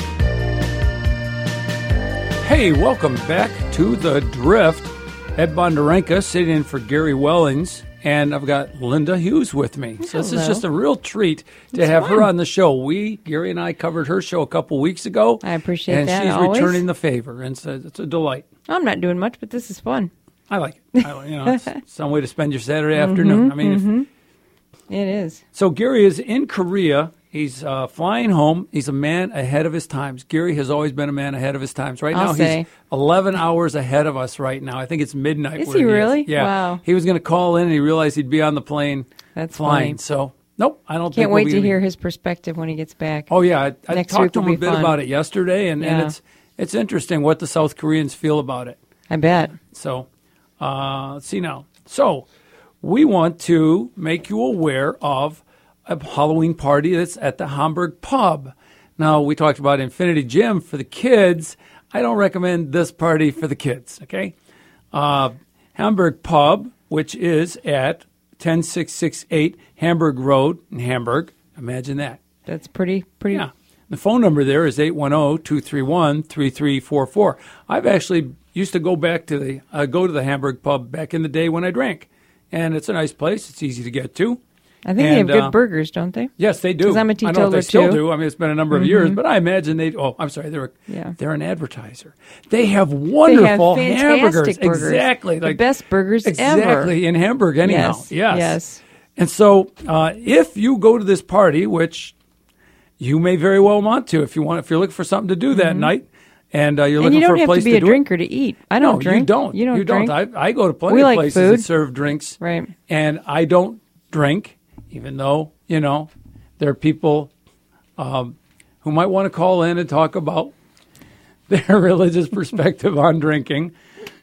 Speaker 2: Hey, welcome back to The Drift. Ed Bondarenka sitting in for Gary Wellings, and I've got Linda Hughes with me. So
Speaker 3: Hello.
Speaker 2: this is just a real treat to
Speaker 3: It's
Speaker 2: have
Speaker 3: fun.
Speaker 2: her on the show. We, Gary and I, covered her show a couple weeks ago.
Speaker 3: I appreciate
Speaker 2: and
Speaker 3: that,
Speaker 2: she's
Speaker 3: always.
Speaker 2: returning the favor, and so it's a delight.
Speaker 3: I'm not doing much, but this is fun.
Speaker 2: I like it. I, you know, it's some way to spend your Saturday afternoon. I mean, if,
Speaker 3: Mhm. It is.
Speaker 2: So Gary is in Korea. He's uh, flying home. He's a man ahead of his times. Gary has always been a man ahead of his times. Right
Speaker 3: I'll
Speaker 2: now,
Speaker 3: say.
Speaker 2: he's eleven hours ahead of us right now. I think it's midnight.
Speaker 3: Is
Speaker 2: where
Speaker 3: he
Speaker 2: he
Speaker 3: really?
Speaker 2: Is. Yeah.
Speaker 3: Wow.
Speaker 2: He was going to call in, and he realized he'd be on the plane
Speaker 3: That's
Speaker 2: flying.
Speaker 3: funny.
Speaker 2: So, nope, I don't think
Speaker 3: Can't
Speaker 2: we'll
Speaker 3: wait
Speaker 2: be
Speaker 3: to
Speaker 2: gonna-
Speaker 3: hear his perspective when he gets back.
Speaker 2: Oh, yeah. I, I
Speaker 3: Next
Speaker 2: talked
Speaker 3: week
Speaker 2: to
Speaker 3: will
Speaker 2: him a
Speaker 3: be
Speaker 2: bit
Speaker 3: fun.
Speaker 2: about it yesterday, and, and
Speaker 3: Yeah.
Speaker 2: it's it's interesting what the South Koreans feel about it.
Speaker 3: I bet.
Speaker 2: So, uh, let's see now. So, we want to make you aware of a Halloween party that's at the Hamburg Pub. Now, we talked about Infinity Gym for the kids. I don't recommend this party for the kids, okay? Uh, Hamburg Pub, which is at ten six six eight Hamburg Road in Hamburg. Imagine that.
Speaker 3: That's pretty, pretty.
Speaker 2: Yeah. The phone number there is eight one zero, two three one, three three four four. I've actually used to go back to the uh, go to the Hamburg Pub back in the day when I drank. And it's a nice place. It's easy to get to.
Speaker 3: I think
Speaker 2: And,
Speaker 3: they have good
Speaker 2: uh,
Speaker 3: burgers, don't they?
Speaker 2: Yes, they do.
Speaker 3: Because I'm a
Speaker 2: I know
Speaker 3: teetotaler
Speaker 2: they still
Speaker 3: too.
Speaker 2: do. I mean, it's been a number of
Speaker 3: Mhm.
Speaker 2: years, but I imagine they. Oh, I'm sorry. They're
Speaker 3: Yeah.
Speaker 2: they're an advertiser. They have wonderful
Speaker 3: they have
Speaker 2: hamburgers.
Speaker 3: fantastic burgers.
Speaker 2: Exactly,
Speaker 3: The
Speaker 2: like
Speaker 3: best burgers
Speaker 2: exactly,
Speaker 3: ever.
Speaker 2: in Hamburg. Anyhow,
Speaker 3: Yes,
Speaker 2: yes,
Speaker 3: yes.
Speaker 2: And so, uh, if you go to this party, which you may very well want to, if you want, if you're looking for something to do that
Speaker 3: Mhm.
Speaker 2: night, and uh, you're
Speaker 3: And
Speaker 2: looking
Speaker 3: you don't
Speaker 2: for a
Speaker 3: have
Speaker 2: place
Speaker 3: to be a
Speaker 2: do
Speaker 3: drinker
Speaker 2: it,
Speaker 3: to eat. I don't
Speaker 2: no,
Speaker 3: drink.
Speaker 2: You don't.
Speaker 3: You don't
Speaker 2: You
Speaker 3: drink.
Speaker 2: don't. I, I go to plenty
Speaker 3: We
Speaker 2: of
Speaker 3: like
Speaker 2: places
Speaker 3: food.
Speaker 2: that serve drinks,
Speaker 3: Right.
Speaker 2: and I don't drink, even though you know there are people um, who might want to call in and talk about their religious perspective on drinking.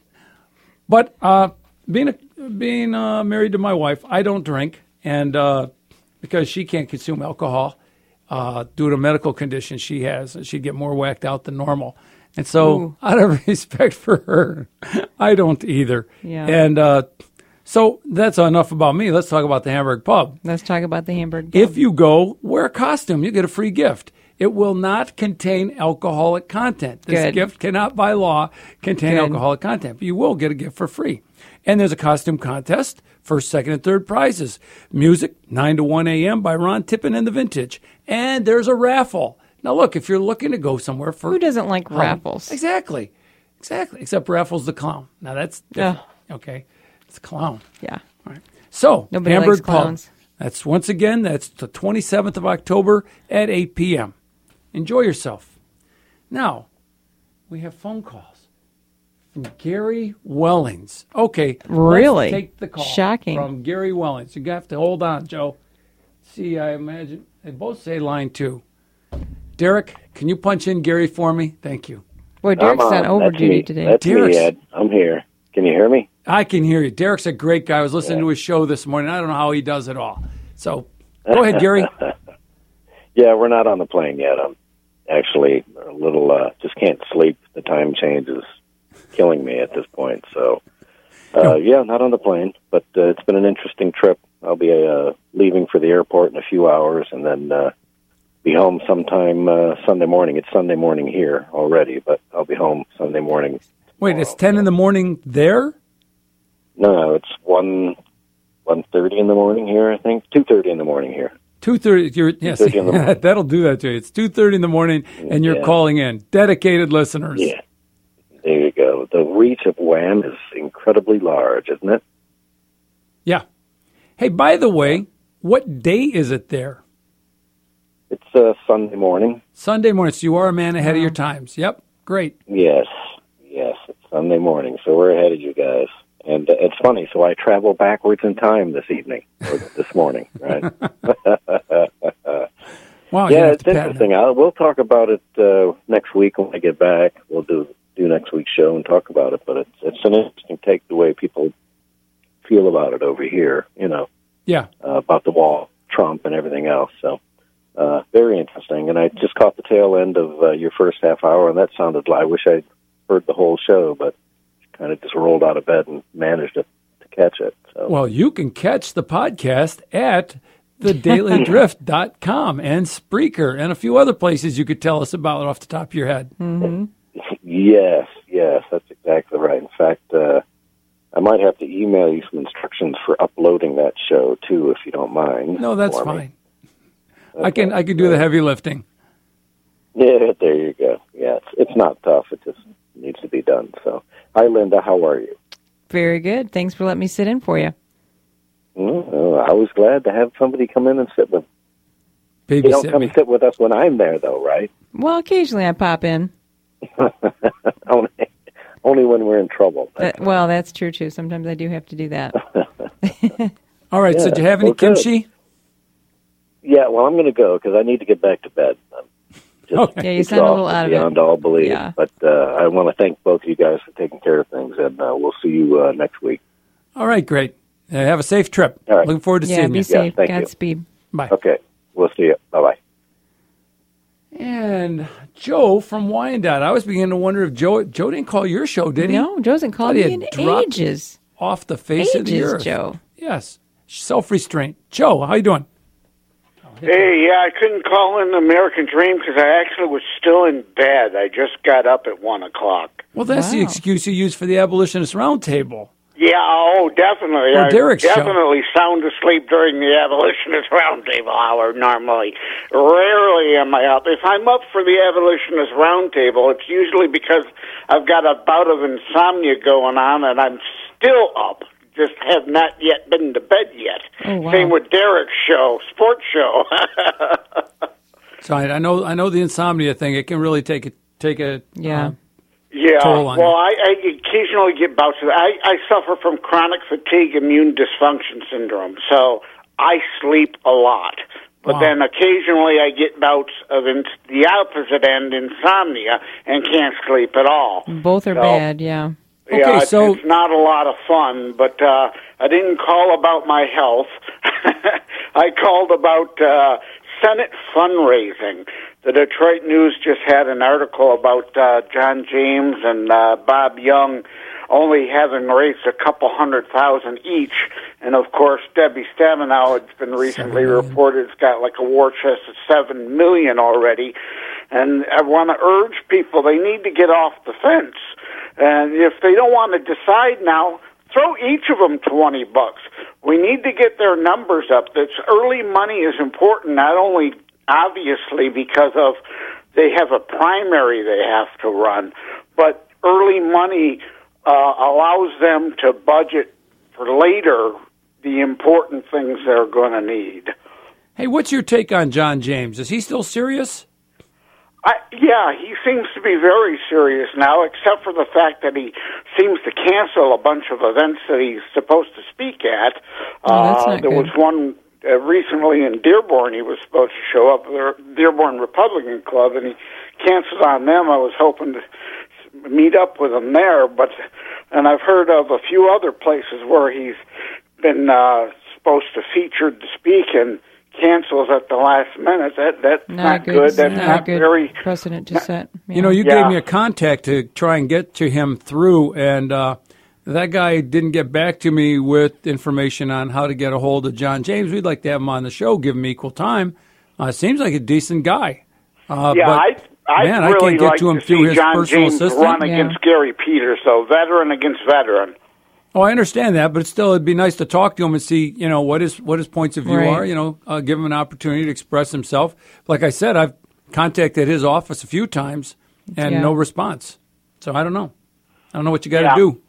Speaker 2: But uh, being a, being uh, married to my wife, I don't drink, and uh, because she can't consume alcohol uh, due to medical conditions she has, she'd get more whacked out than normal. And so,
Speaker 3: Ooh.
Speaker 2: out of respect for her, I don't either.
Speaker 3: Yeah.
Speaker 2: And uh, so that's enough about me. Let's talk about the Hamburg Pub.
Speaker 3: Let's talk about the Hamburg.
Speaker 2: If you go, wear a costume. You get a free gift. It will not contain alcoholic content. This
Speaker 3: Good.
Speaker 2: gift cannot, by law, contain
Speaker 3: Good.
Speaker 2: alcoholic content. But you will get a gift for free. And there's a costume contest, first, second, and third prizes. Music, nine to one a.m. by Ron Tippin and the Vintage. And there's a raffle. Now, look, if you're looking to go somewhere for...
Speaker 3: Who doesn't like
Speaker 2: Halloween-
Speaker 3: raffles?
Speaker 2: Exactly. Exactly. Except Raffles the Clown. Now, that's different. Okay. It's a clown.
Speaker 3: Yeah.
Speaker 2: All right. So,
Speaker 3: Nobody
Speaker 2: Hamburg
Speaker 3: likes clowns.
Speaker 2: Pub. That's, once again, that's the twenty-seventh of October at eight p.m. Enjoy yourself. Now, we have phone calls from Gary Wellings. Okay.
Speaker 3: Really?
Speaker 2: Let's take the call.
Speaker 3: Shocking.
Speaker 2: From Gary Wellings. You have to hold on, Joe. See, I imagine they both say line two. Derek, can you punch in Gary for me? Thank you.
Speaker 3: Boy, Derek's
Speaker 13: I'm
Speaker 3: on
Speaker 13: on.
Speaker 3: over
Speaker 13: That's
Speaker 3: duty
Speaker 13: me.
Speaker 3: today.
Speaker 13: That's
Speaker 2: Derek's-
Speaker 13: me, Ed. I'm here. Can you hear me?
Speaker 2: I can hear you. Derek's a great guy. I was listening
Speaker 13: Yeah.
Speaker 2: to his show this morning. I don't know how he does it all. So go ahead, Gary.
Speaker 13: Yeah, we're not on the plane yet. I'm actually a little, uh, just can't sleep. The time change is killing me at this point. So, uh, yeah, not on the plane, but uh, it's been an interesting trip. I'll be uh, leaving for the airport in a few hours and then uh, be home sometime uh, Sunday morning. It's Sunday morning here already, but I'll be home Sunday morning.
Speaker 2: Wait, it's ten in the morning there?
Speaker 13: No, no, it's one one thirty in the morning here. I think two thirty in the morning here.
Speaker 2: Two thirty. You're yes.
Speaker 13: two thirty in the morning.
Speaker 2: That'll do that to you. It's two thirty in the morning, and you're
Speaker 13: Yeah.
Speaker 2: calling in. Dedicated listeners.
Speaker 13: Yeah, there you go. The reach of Wham is incredibly large, isn't it?
Speaker 2: Yeah. Hey, by the way, what day is it there?
Speaker 13: It's uh, Sunday morning.
Speaker 2: Sunday morning. So you are a man ahead of your times. Yep. Great.
Speaker 13: Yes, yes, it's Sunday morning, so we're ahead of you guys. And uh, it's funny, so I travel backwards in time this evening, or this morning, right?
Speaker 2: Wow. you
Speaker 13: yeah,
Speaker 2: have
Speaker 13: it's
Speaker 2: to pat
Speaker 13: interesting. I'll, we'll talk about it uh, next week when I get back. We'll do do next week's show and talk about it. But it's it's an interesting take the way people feel about it over here. You know,
Speaker 2: Yeah.
Speaker 13: uh, about the wall, Trump, and everything else. So uh, very interesting. And I just caught the tail end of uh, your first half hour, and that sounded like I wish I'd heard the whole show, but kind of just rolled out of bed and managed to, to catch it. So.
Speaker 2: Well, you can catch the podcast at the daily drift dot com and Spreaker and a few other places you could tell us about off the top of your head.
Speaker 3: Mm-hmm.
Speaker 13: Yes, yes, that's exactly right. In fact, uh, I might have to email you some instructions for uploading that show too, if you don't mind.
Speaker 2: No, that's
Speaker 13: for me.
Speaker 2: fine. I can I can do the heavy lifting.
Speaker 13: Yeah, there you go. Yeah, it's, it's not tough. It just needs to be done. So, hi, Linda. How are you?
Speaker 3: Very good. Thanks for letting me sit in for you.
Speaker 13: Mm, I was glad to have somebody come in and sit with. You don't
Speaker 2: Babysit
Speaker 13: come
Speaker 2: me.
Speaker 13: sit with us when I'm there, though, right?
Speaker 3: Well, occasionally I pop in.
Speaker 13: only, only when we're in trouble.
Speaker 3: Uh, well, that's true, too. Sometimes I do have to do that.
Speaker 2: All right. So,
Speaker 13: Yeah,
Speaker 2: do you have any
Speaker 13: well, good.
Speaker 2: kimchi?
Speaker 13: Yeah, well, I'm going to go because I need to get back to bed. I'm just
Speaker 2: Okay.
Speaker 3: Yeah, you sound a little
Speaker 13: exhausted
Speaker 3: out of it.
Speaker 13: beyond all belief.
Speaker 3: Yeah.
Speaker 13: But uh, I want to thank both of you guys for taking care of things, and uh, we'll see you uh, next week.
Speaker 2: All right. Great. Uh, have a safe trip.
Speaker 13: All right.
Speaker 2: Looking forward to
Speaker 3: Yeah,
Speaker 2: seeing
Speaker 3: be
Speaker 2: you.
Speaker 3: safe.
Speaker 13: thank you.
Speaker 3: Godspeed.
Speaker 2: Bye.
Speaker 13: Okay, we'll see you. Bye-bye.
Speaker 2: And Joe from Wyandotte. I was beginning to wonder if Joe Joe didn't call your show, did he?
Speaker 3: No, Joe hasn't called
Speaker 2: Thought he
Speaker 3: me
Speaker 2: had
Speaker 3: in
Speaker 2: dropped
Speaker 3: ages.
Speaker 2: Off the face of the
Speaker 3: Ages,
Speaker 2: earth.
Speaker 3: Joe.
Speaker 2: Yes. Self-restraint. Joe, how you doing?
Speaker 14: Hey, yeah, I couldn't call in the American Dream because I actually was still in bed. I just got up at one o'clock.
Speaker 2: Well, that's the
Speaker 3: Wow.
Speaker 2: excuse you use for the Abolitionist Roundtable.
Speaker 14: Yeah, oh, definitely.
Speaker 2: Or
Speaker 14: I
Speaker 2: Derek's show.
Speaker 14: definitely sound asleep during the Abolitionist Roundtable hour normally. Rarely am I up. If I'm up for the Abolitionist Roundtable, it's usually because I've got a bout of insomnia going on and I'm still up. Just have not yet been to bed yet.
Speaker 3: Oh, wow.
Speaker 14: Same with Derek's show, sports show.
Speaker 2: So I, I know I know the insomnia thing. It can really take a take a
Speaker 3: Yeah.
Speaker 2: uh,
Speaker 14: Yeah,
Speaker 2: toll on
Speaker 14: well,
Speaker 2: you.
Speaker 14: I, I occasionally get bouts of that. I, I suffer from chronic fatigue immune dysfunction syndrome, so I sleep a lot. But
Speaker 2: Wow.
Speaker 14: then occasionally I get bouts of in, the opposite end, insomnia, and can't sleep at all.
Speaker 3: Both are
Speaker 14: So,
Speaker 3: bad, yeah.
Speaker 14: Yeah,
Speaker 2: Okay,
Speaker 14: it's,
Speaker 2: so-
Speaker 14: it's not a lot of fun, but uh, I didn't call about my health. I called about uh, Senate fundraising. The Detroit News just had an article about uh, John James and uh, Bob Young only having raised a couple hundred thousand each. And, of course, Debbie Stabenow, it's been recently reported, has got like a war chest of seven million dollars already. And I want to urge people, they need to get off the fence. And if they don't want to decide now, throw each of them twenty bucks. We need to get their numbers up. This early money is important, not only obviously because of they have a primary they have to run, but early money uh, allows them to budget for later the important things they're going to need.
Speaker 2: Hey, what's your take on John James? Is he still serious?
Speaker 14: I, yeah, he seems to be very serious now, except for the fact that he seems to cancel a bunch of events that he's supposed to speak at.
Speaker 3: Oh, that's
Speaker 14: uh,
Speaker 3: not
Speaker 14: there
Speaker 3: good.
Speaker 14: was one uh, recently in Dearborn he was supposed to show up, the Dearborn Republican Club, and he canceled on them. I was hoping to meet up with him there, but and I've heard of a few other places where he's been uh, supposed to feature to speak and cancels at the last minute. That that's
Speaker 3: Not,
Speaker 14: not,
Speaker 3: a good,
Speaker 14: good. That's
Speaker 3: not,
Speaker 14: not
Speaker 3: a good
Speaker 14: very.
Speaker 3: precedent to set.
Speaker 2: You know, you
Speaker 14: Yeah.
Speaker 2: gave me a contact to try and get to him through, and uh, that guy didn't get back to me with information on how to get a hold of John James. We'd like to have him on the show, give him equal time. Uh, seems like a decent guy. Uh,
Speaker 14: Yeah,
Speaker 2: but,
Speaker 14: I I
Speaker 2: man, I
Speaker 14: really
Speaker 2: can't get
Speaker 14: like
Speaker 2: to him
Speaker 14: to
Speaker 2: through
Speaker 14: see
Speaker 2: his
Speaker 14: John
Speaker 2: personal
Speaker 14: James
Speaker 2: assistant.
Speaker 14: run
Speaker 3: Yeah.
Speaker 14: against Gary Peters, so veteran against veteran.
Speaker 2: Oh, I understand that, but still, it'd be nice to talk to him and see, you know, what his what his points of view
Speaker 3: Right.
Speaker 2: are. You know, uh, give him an opportunity to express himself. Like I said, I've contacted his office a few times and
Speaker 3: Yeah.
Speaker 2: no response. So I don't know. I don't know what you got to
Speaker 14: Yeah.
Speaker 2: do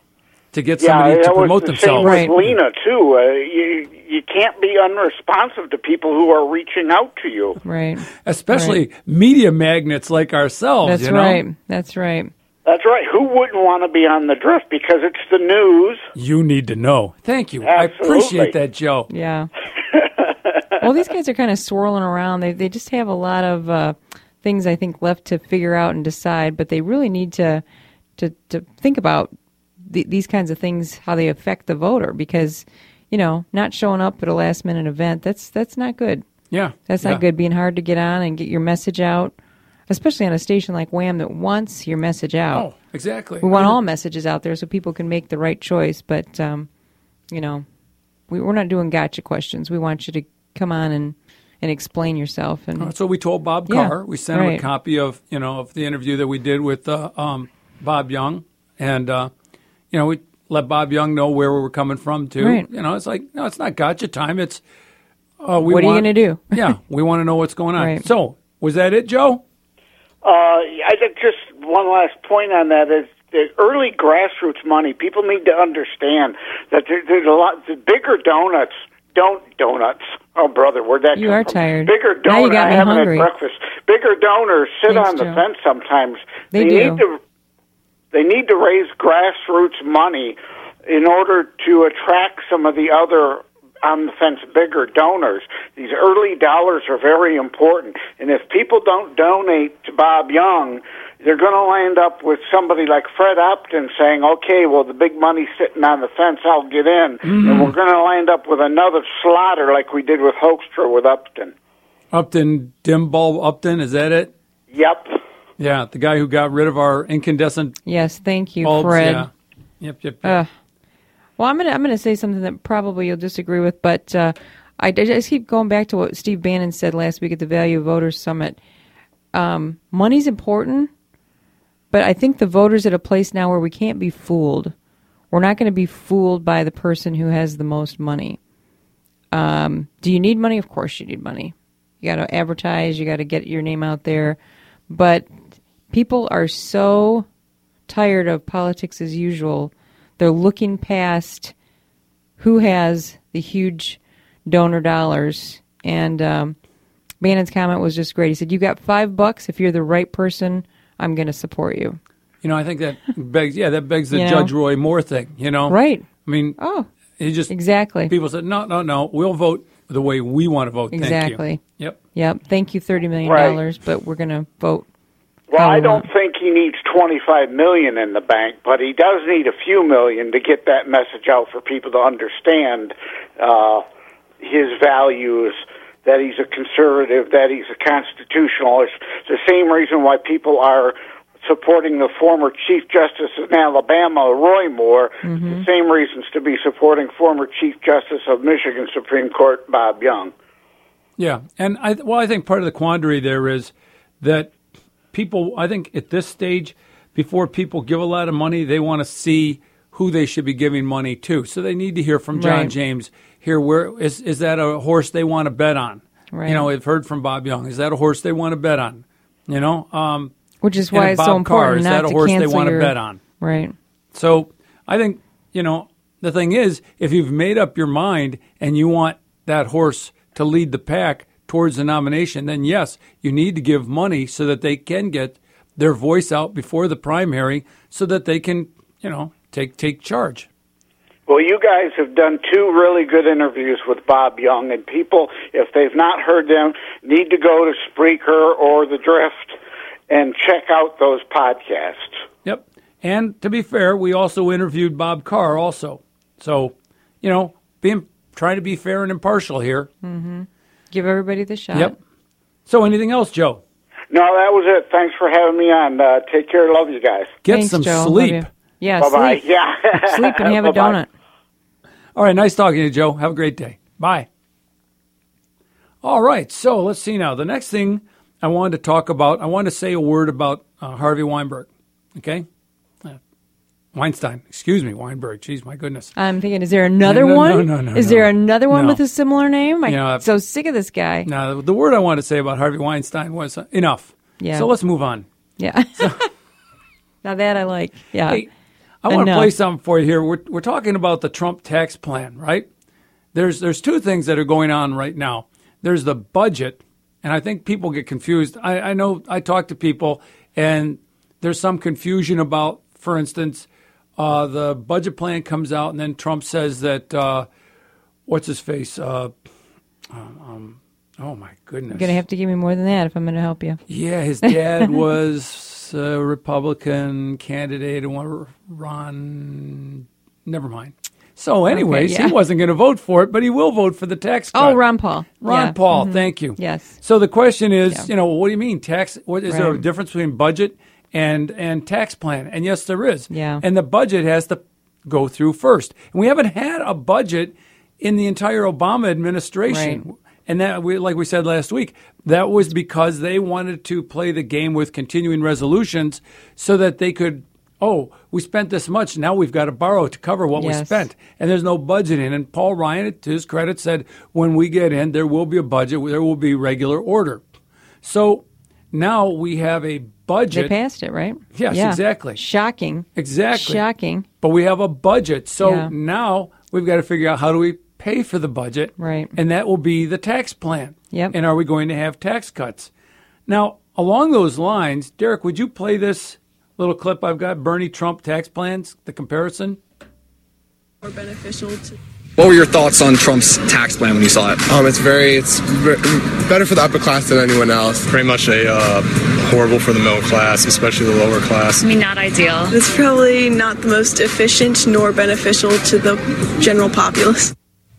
Speaker 2: to get
Speaker 14: Yeah,
Speaker 2: somebody to
Speaker 14: that was
Speaker 2: promote
Speaker 14: the
Speaker 2: themselves.
Speaker 14: same
Speaker 3: Right.
Speaker 14: with Lena too. Uh, you you can't be unresponsive to people who are reaching out to you.
Speaker 3: Right.
Speaker 2: Especially media magnets like ourselves.
Speaker 3: That's
Speaker 2: you know?
Speaker 3: right. That's right.
Speaker 14: That's right. Who wouldn't want to be on the drift because it's the news?
Speaker 2: You need to know. Thank you.
Speaker 14: Absolutely.
Speaker 2: I appreciate that, Joe.
Speaker 3: Yeah. Well, these guys are kind of swirling around. They they just have a lot of uh, things I think left to figure out and decide, but they really need to to to think about th- these kinds of things, how they affect the voter, because you know, not showing up at a last minute event, that's that's not good.
Speaker 2: Yeah.
Speaker 3: That's
Speaker 2: yeah.
Speaker 3: not good. Being hard to get on and get your message out, especially on a station like Wham that wants your message out.
Speaker 2: Oh, exactly.
Speaker 3: We want all messages out there so people can make the right choice. But, um, you know, we, we're not doing gotcha questions. We want you to come on and, and explain yourself. And
Speaker 2: That's what we told Bob
Speaker 3: Yeah,
Speaker 2: Carr. We sent him a
Speaker 3: right.
Speaker 2: copy of, you know, of the interview that we did with uh, um, Bob Young. And, uh, you know, we let Bob Young know where we were coming from, too.
Speaker 3: Right.
Speaker 2: You know, it's like, no, it's not gotcha time. It's, uh, we
Speaker 3: What are you
Speaker 2: want-
Speaker 3: gonna do?
Speaker 2: Yeah, we want to know what's going on.
Speaker 3: Right.
Speaker 2: So, was that it, Joe?
Speaker 14: Uh, I think just one last point on that is the early grassroots money. People need to understand that there, there's a lot. The bigger donuts don't donuts. Oh, brother, where'd that
Speaker 3: You
Speaker 14: come
Speaker 3: are
Speaker 14: from?
Speaker 3: tired.
Speaker 14: Bigger
Speaker 3: Now you
Speaker 14: donut.
Speaker 3: got
Speaker 14: I
Speaker 3: me
Speaker 14: haven't
Speaker 3: hungry.
Speaker 14: had breakfast. Bigger donors sit
Speaker 3: Thanks,
Speaker 14: on the
Speaker 3: Joe.
Speaker 14: fence sometimes.
Speaker 3: They do.
Speaker 14: need to. They need to raise grassroots money in order to attract some of the other on the fence bigger donors. These early dollars are very important. And if people don't donate to Bob Young, they're going to land up with somebody like Fred Upton saying, okay, well, the big money's sitting on the fence, I'll get in.
Speaker 2: Mm-hmm.
Speaker 14: And we're going to land up with another slaughter like we did with Hoekstra with Upton.
Speaker 2: Upton, Dimball Upton, is that it?
Speaker 14: Yep.
Speaker 2: Yeah, the guy who got rid of our incandescent
Speaker 3: yes, thank you,
Speaker 2: bulbs.
Speaker 3: Fred.
Speaker 2: Yeah. Yep, yep, yep.
Speaker 3: Uh, well, I'm gonna I'm gonna say something that probably you'll disagree with, but uh, I, I just keep going back to what Steve Bannon said last week at the Value of Voters Summit. Um, money's important, but I think the voters at a place now where we can't be fooled. We're We're not going to be fooled by the person who has the most money. Um, do you need money? Of course you need money. You got to advertise. You got to get your name out there. But people are so tired of politics as usual. They're looking past who has the huge donor dollars. And um, Bannon's comment was just great. He said, you got five bucks. If you're the right person, I'm going to support you.
Speaker 2: You know, I think that begs, yeah, that begs the
Speaker 3: You know?
Speaker 2: Judge Roy Moore thing, you know?
Speaker 3: Right.
Speaker 2: I mean,
Speaker 3: oh,
Speaker 2: he just,
Speaker 3: exactly.
Speaker 2: People said, no, no, no, we'll vote the way we want to vote.
Speaker 3: Exactly.
Speaker 2: Thank you. Yep.
Speaker 3: Yep. Thank you, thirty million dollars, right. But we're going to vote.
Speaker 14: Well, I don't think he needs twenty-five million dollars in the bank, but he does need a few million to get that message out for people to understand uh, his values, that he's a conservative, that he's a constitutionalist. It's the same reason why people are supporting the former Chief Justice in Alabama, Roy Moore,
Speaker 3: Mm-hmm.
Speaker 14: the same reasons to be supporting former Chief Justice of Michigan Supreme Court, Bob Young.
Speaker 2: Yeah, and I well, I think part of the quandary there is that people, I think at this stage, before people give a lot of money, they want to see who they should be giving money to. So they need to hear from John
Speaker 3: Right.
Speaker 2: James, hear where is is that a horse they want to bet on?
Speaker 3: Right.
Speaker 2: You know, I've heard from Bob Young. Is that a horse they want to bet on? You know, um,
Speaker 3: Which is
Speaker 2: and
Speaker 3: why
Speaker 2: if
Speaker 3: it's
Speaker 2: Bob
Speaker 3: so
Speaker 2: Carr,
Speaker 3: important
Speaker 2: is
Speaker 3: not
Speaker 2: that a
Speaker 3: to
Speaker 2: horse they
Speaker 3: cancel
Speaker 2: want
Speaker 3: your-
Speaker 2: to bet on?
Speaker 3: Right.
Speaker 2: So I think, you know, the thing is, if you've made up your mind and you want that horse to lead the pack towards the nomination, then yes, you need to give money so that they can get their voice out before the primary so that they can, you know, take take charge.
Speaker 14: Well, you guys have done two really good interviews with Bob Young, and people, if they've not heard them, need to go to Spreaker or The Drift and check out those podcasts.
Speaker 2: Yep. And to be fair, we also interviewed Bob Carr also. So, you know, being trying to be fair and impartial here.
Speaker 3: Mm-hmm. Give everybody the shot.
Speaker 2: Yep. So anything else, Joe?
Speaker 14: No, that was it. Thanks for having me on. Uh, take care. Love you guys.
Speaker 2: Get
Speaker 3: Thanks,
Speaker 2: some
Speaker 3: Joe. Love
Speaker 2: sleep.
Speaker 3: you. Yeah,
Speaker 14: Bye-bye.
Speaker 3: sleep.
Speaker 14: Yeah.
Speaker 3: Sleep and have a
Speaker 14: Bye-bye.
Speaker 3: donut.
Speaker 2: All right, nice talking to you, Joe. Have a great day. Bye. All right, so let's see now. The next thing I wanted to talk about, I wanted to say a word about uh, Harvey Weinberg, okay? Uh, Weinstein, excuse me, Weinberg. Jeez, my goodness.
Speaker 3: I'm thinking, is there another
Speaker 2: No, no,
Speaker 3: one?
Speaker 2: no, no, no,
Speaker 3: is
Speaker 2: no.
Speaker 3: there another one
Speaker 2: No.
Speaker 3: with a similar name? I'm
Speaker 2: You know, I've-
Speaker 3: so sick of this guy.
Speaker 2: Now, the word I wanted to say about Harvey Weinstein was uh, enough.
Speaker 3: Yeah.
Speaker 2: So let's move on.
Speaker 3: Yeah. Now that I like. Yeah.
Speaker 2: Hey, I want to
Speaker 3: Enough.
Speaker 2: play something for you here. We're we're talking about the Trump tax plan, right? There's there's two things that are going on right now. There's the budget, and I think people get confused. I, I know I talk to people, and there's some confusion about, for instance, uh, the budget plan comes out, and then Trump says that uh, what's his face? Uh, um, oh my goodness!
Speaker 3: You're going to have to give me more than that if I'm going to help you.
Speaker 2: Yeah, his dad was a Republican candidate and one Ron. Never mind. So, anyways,
Speaker 3: Okay, yeah.
Speaker 2: he wasn't going to vote for it, but he will vote for the tax cut.
Speaker 3: Oh, Ron Paul.
Speaker 2: Ron
Speaker 3: Yeah.
Speaker 2: Paul,
Speaker 3: Mhm.
Speaker 2: thank you.
Speaker 3: Yes.
Speaker 2: So the question is,
Speaker 3: Yeah.
Speaker 2: you know, what do you mean tax? What is there a
Speaker 3: Right.
Speaker 2: difference between budget and and tax plan? And yes, there is.
Speaker 3: Yeah.
Speaker 2: And the budget has to go through first. And we haven't had a budget in the entire Obama administration.
Speaker 3: Right.
Speaker 2: And that, we, like we said last week, that was because they wanted to play the game with continuing resolutions so that they could, oh, we spent this much, now we've got to borrow to cover what we
Speaker 3: Yes.
Speaker 2: spent. And there's no budget in. And Paul Ryan, to his credit, said, when we get in, there will be a budget, there will be regular order. So now we have a budget.
Speaker 3: They passed it, right?
Speaker 2: Yes,
Speaker 3: Yeah.
Speaker 2: exactly.
Speaker 3: Shocking.
Speaker 2: Exactly.
Speaker 3: Shocking.
Speaker 2: But we have a budget. So
Speaker 3: Yeah.
Speaker 2: now we've got to figure out how do we pay for the budget.
Speaker 3: Right.
Speaker 2: And that will be the tax plan.
Speaker 3: Yep.
Speaker 2: And are we going to have tax cuts? Now, along those lines, Derek, would you play this little clip I've got, Bernie Trump tax plans, the comparison?
Speaker 15: More beneficial to
Speaker 16: What were your thoughts on Trump's tax plan when you saw it?
Speaker 17: Um, it's very, it's ve- better for the upper class than anyone else.
Speaker 18: Pretty much a uh, horrible for the middle class, especially the lower class.
Speaker 15: I mean, not ideal. It's probably not the most efficient nor beneficial to the general populace.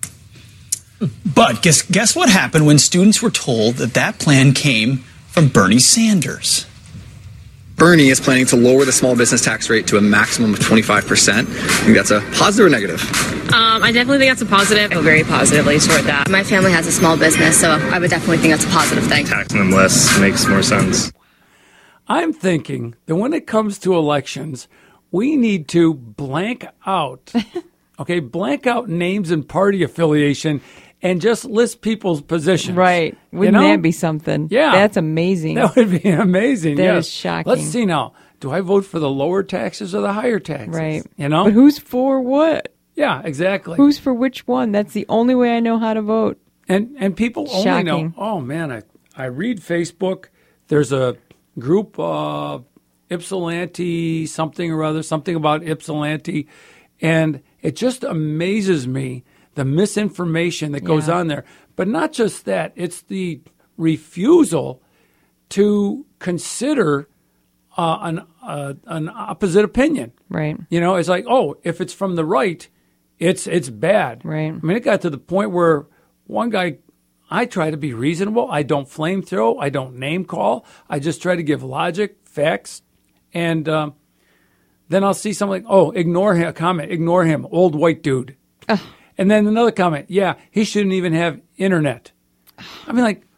Speaker 19: But guess guess what happened when students were told that that plan came from Bernie Sanders?
Speaker 16: Bernie is planning to lower the small business tax rate to a maximum of twenty-five percent. I think that's a positive or negative?
Speaker 20: Um, I definitely think that's a positive. I feel very positively toward that. My family has a small business, so I would definitely think that's a positive thing.
Speaker 18: Taxing them less makes more sense.
Speaker 2: I'm thinking that when it comes to elections, we need to blank out, okay, blank out names and party affiliation and just list people's positions.
Speaker 3: Right. Wouldn't
Speaker 2: you know?
Speaker 3: that be something?
Speaker 2: Yeah.
Speaker 3: That's amazing.
Speaker 2: That would be amazing.
Speaker 3: That
Speaker 2: yes.
Speaker 3: is shocking.
Speaker 2: Let's see now. Do I vote for the lower taxes or the higher taxes?
Speaker 3: Right.
Speaker 2: You know?
Speaker 3: But who's for what?
Speaker 2: Yeah, exactly.
Speaker 3: Who's for which one? That's the only way I know how to vote.
Speaker 2: And and people only
Speaker 3: Shocking.
Speaker 2: know, oh, man, I, I read Facebook. There's a group, uh, Ypsilanti something or other, something about Ypsilanti. And it just amazes me, the misinformation that goes
Speaker 3: Yeah.
Speaker 2: on there. But not just that. It's the refusal to consider uh, an, uh, an opposite opinion.
Speaker 3: Right.
Speaker 2: You know, it's like, oh, if it's from the right, it's it's bad.
Speaker 3: Right.
Speaker 2: I mean, it got to the point where one guy, I try to be reasonable. I don't flame throw. I don't name call. I just try to give logic, facts, and um, then I'll see something like, oh, ignore him, a comment, ignore him, old white dude. And then another comment, yeah, he shouldn't even have internet. I mean, like,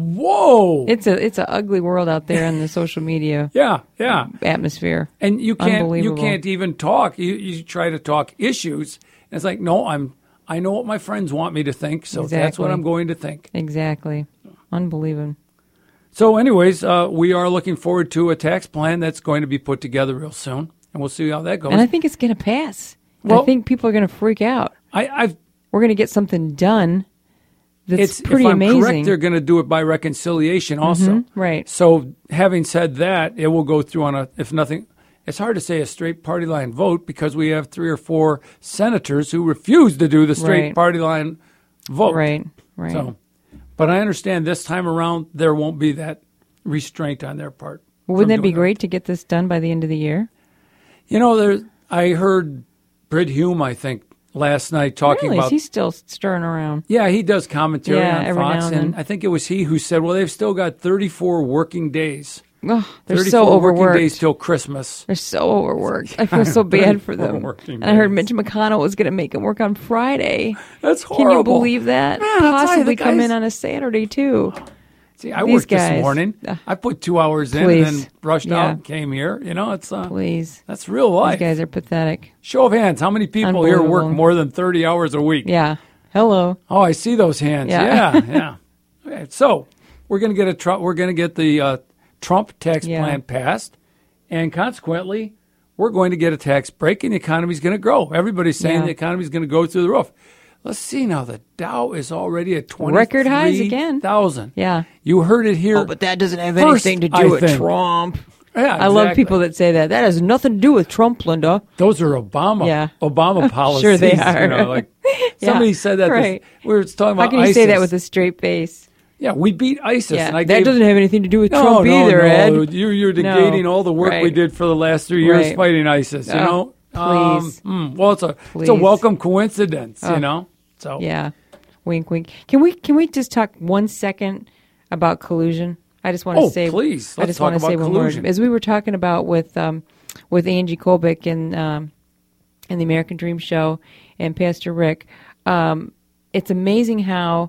Speaker 2: whoa.
Speaker 3: It's a it's an ugly world out there in the social media.
Speaker 2: Yeah, yeah.
Speaker 3: Atmosphere.
Speaker 2: And you can't you
Speaker 3: Unbelievable.
Speaker 2: can't even talk. You you try to talk issues, and it's like, no, I'm I know what my friends want me to think, so that's what
Speaker 3: Exactly.
Speaker 2: I'm going to think.
Speaker 3: Exactly. Unbelievable.
Speaker 2: So, anyways, uh, we are looking forward to a tax plan that's going to be put together real soon, and we'll see how that goes.
Speaker 3: And I think it's going to pass.
Speaker 2: Well-
Speaker 3: I think people are going to freak out.
Speaker 2: I, I've
Speaker 3: We're going to get something done that's
Speaker 2: it's,
Speaker 3: pretty
Speaker 2: if I'm
Speaker 3: amazing.
Speaker 2: correct, they're going to do it by reconciliation also.
Speaker 3: Mhm, right.
Speaker 2: So, having said that, it will go through on a, if nothing, it's hard to say a straight party line vote because we have three or four senators who refuse to do the straight
Speaker 3: Right.
Speaker 2: party line vote.
Speaker 3: Right, right.
Speaker 2: So, but I understand this time around there won't be that restraint on their part.
Speaker 3: Well, wouldn't
Speaker 2: from
Speaker 3: that be
Speaker 2: doing
Speaker 3: great to get this done by the end of the year?
Speaker 2: You know, there. I heard Britt Hume, I think, last night talking
Speaker 3: really?
Speaker 2: about.
Speaker 3: Is he still stirring around?
Speaker 2: Yeah, he does commentary
Speaker 3: Yeah,
Speaker 2: on
Speaker 3: every
Speaker 2: Fox,
Speaker 3: now and
Speaker 2: and
Speaker 3: then.
Speaker 2: I think it was he who said, "Well, they've still got thirty-four working days.
Speaker 3: Ugh, they're
Speaker 2: thirty-four
Speaker 3: so
Speaker 2: working
Speaker 3: overworked.
Speaker 2: days till Christmas."
Speaker 3: They're so overworked. I feel so bad for them.
Speaker 2: Working
Speaker 3: And I heard
Speaker 2: days.
Speaker 3: Mitch McConnell was going to make them work on Friday.
Speaker 2: That's
Speaker 3: Can you
Speaker 2: horrible.
Speaker 3: believe that?
Speaker 2: Man, I'll tell you,
Speaker 3: Possibly
Speaker 2: the
Speaker 3: come
Speaker 2: guys-
Speaker 3: in on a Saturday too.
Speaker 2: See, I
Speaker 3: These
Speaker 2: worked
Speaker 3: guys.
Speaker 2: this morning.
Speaker 3: Ugh.
Speaker 2: I put two hours in
Speaker 3: Please.
Speaker 2: and then rushed
Speaker 3: Yeah.
Speaker 2: out and came here. You know, it's uh,
Speaker 3: Please.
Speaker 2: that's real life.
Speaker 3: These guys are pathetic.
Speaker 2: Show of hands. How many people here work
Speaker 3: Unbelievable.
Speaker 2: more than thirty hours a week?
Speaker 3: Yeah. Hello.
Speaker 2: Oh, I see those hands.
Speaker 3: Yeah.
Speaker 2: Yeah, yeah. Okay, so we're going to get a Trump. We're going to get the uh, Trump tax
Speaker 3: Yeah.
Speaker 2: plan passed, and consequently, we're going to get a tax break, and the economy's going to grow. Everybody's saying
Speaker 3: Yeah.
Speaker 2: the economy's going to go through the roof. Let's see now. The Dow is already at twenty
Speaker 3: Record highs again.
Speaker 2: Thousand.
Speaker 3: Yeah.
Speaker 2: You heard it here.
Speaker 3: Oh, but that doesn't have
Speaker 2: first,
Speaker 3: anything to
Speaker 2: I
Speaker 3: do with
Speaker 2: think.
Speaker 3: Trump.
Speaker 2: Yeah,
Speaker 3: I love
Speaker 2: exactly.
Speaker 3: people that say that. That has nothing to do with Trump, Linda.
Speaker 2: Those are Obama.
Speaker 3: Yeah.
Speaker 2: Obama policies.
Speaker 3: Sure they are.
Speaker 2: You know, like
Speaker 3: Yeah,
Speaker 2: somebody said that. this-
Speaker 3: right.
Speaker 2: we were talking about
Speaker 3: How can you
Speaker 2: ISIS.
Speaker 3: say that with a straight face?
Speaker 2: Yeah, we beat ISIS.
Speaker 3: Yeah,
Speaker 2: and I
Speaker 3: that
Speaker 2: gave,
Speaker 3: doesn't have anything to do with
Speaker 2: no,
Speaker 3: Trump
Speaker 2: no,
Speaker 3: either,
Speaker 2: no.
Speaker 3: Ed.
Speaker 2: You, you're
Speaker 3: No.
Speaker 2: negating all the work we
Speaker 3: Right.
Speaker 2: did for the last three years
Speaker 3: Right.
Speaker 2: fighting ISIS. You
Speaker 3: Oh,
Speaker 2: know,
Speaker 3: please.
Speaker 2: Um, mm, well, it's a it's a
Speaker 3: Please.
Speaker 2: welcome coincidence.
Speaker 3: Oh.
Speaker 2: You know, so
Speaker 3: Yeah. Wink, wink. Can we can we just talk one second about collusion? I just want to
Speaker 2: Oh,
Speaker 3: say,
Speaker 2: please.
Speaker 3: I
Speaker 2: Let's
Speaker 3: just
Speaker 2: talk
Speaker 3: want to
Speaker 2: about
Speaker 3: say one
Speaker 2: collusion.
Speaker 3: word. As we were talking about with um, with Angie Kolbick in um, in the American Dream Show and Pastor Rick, um, it's amazing how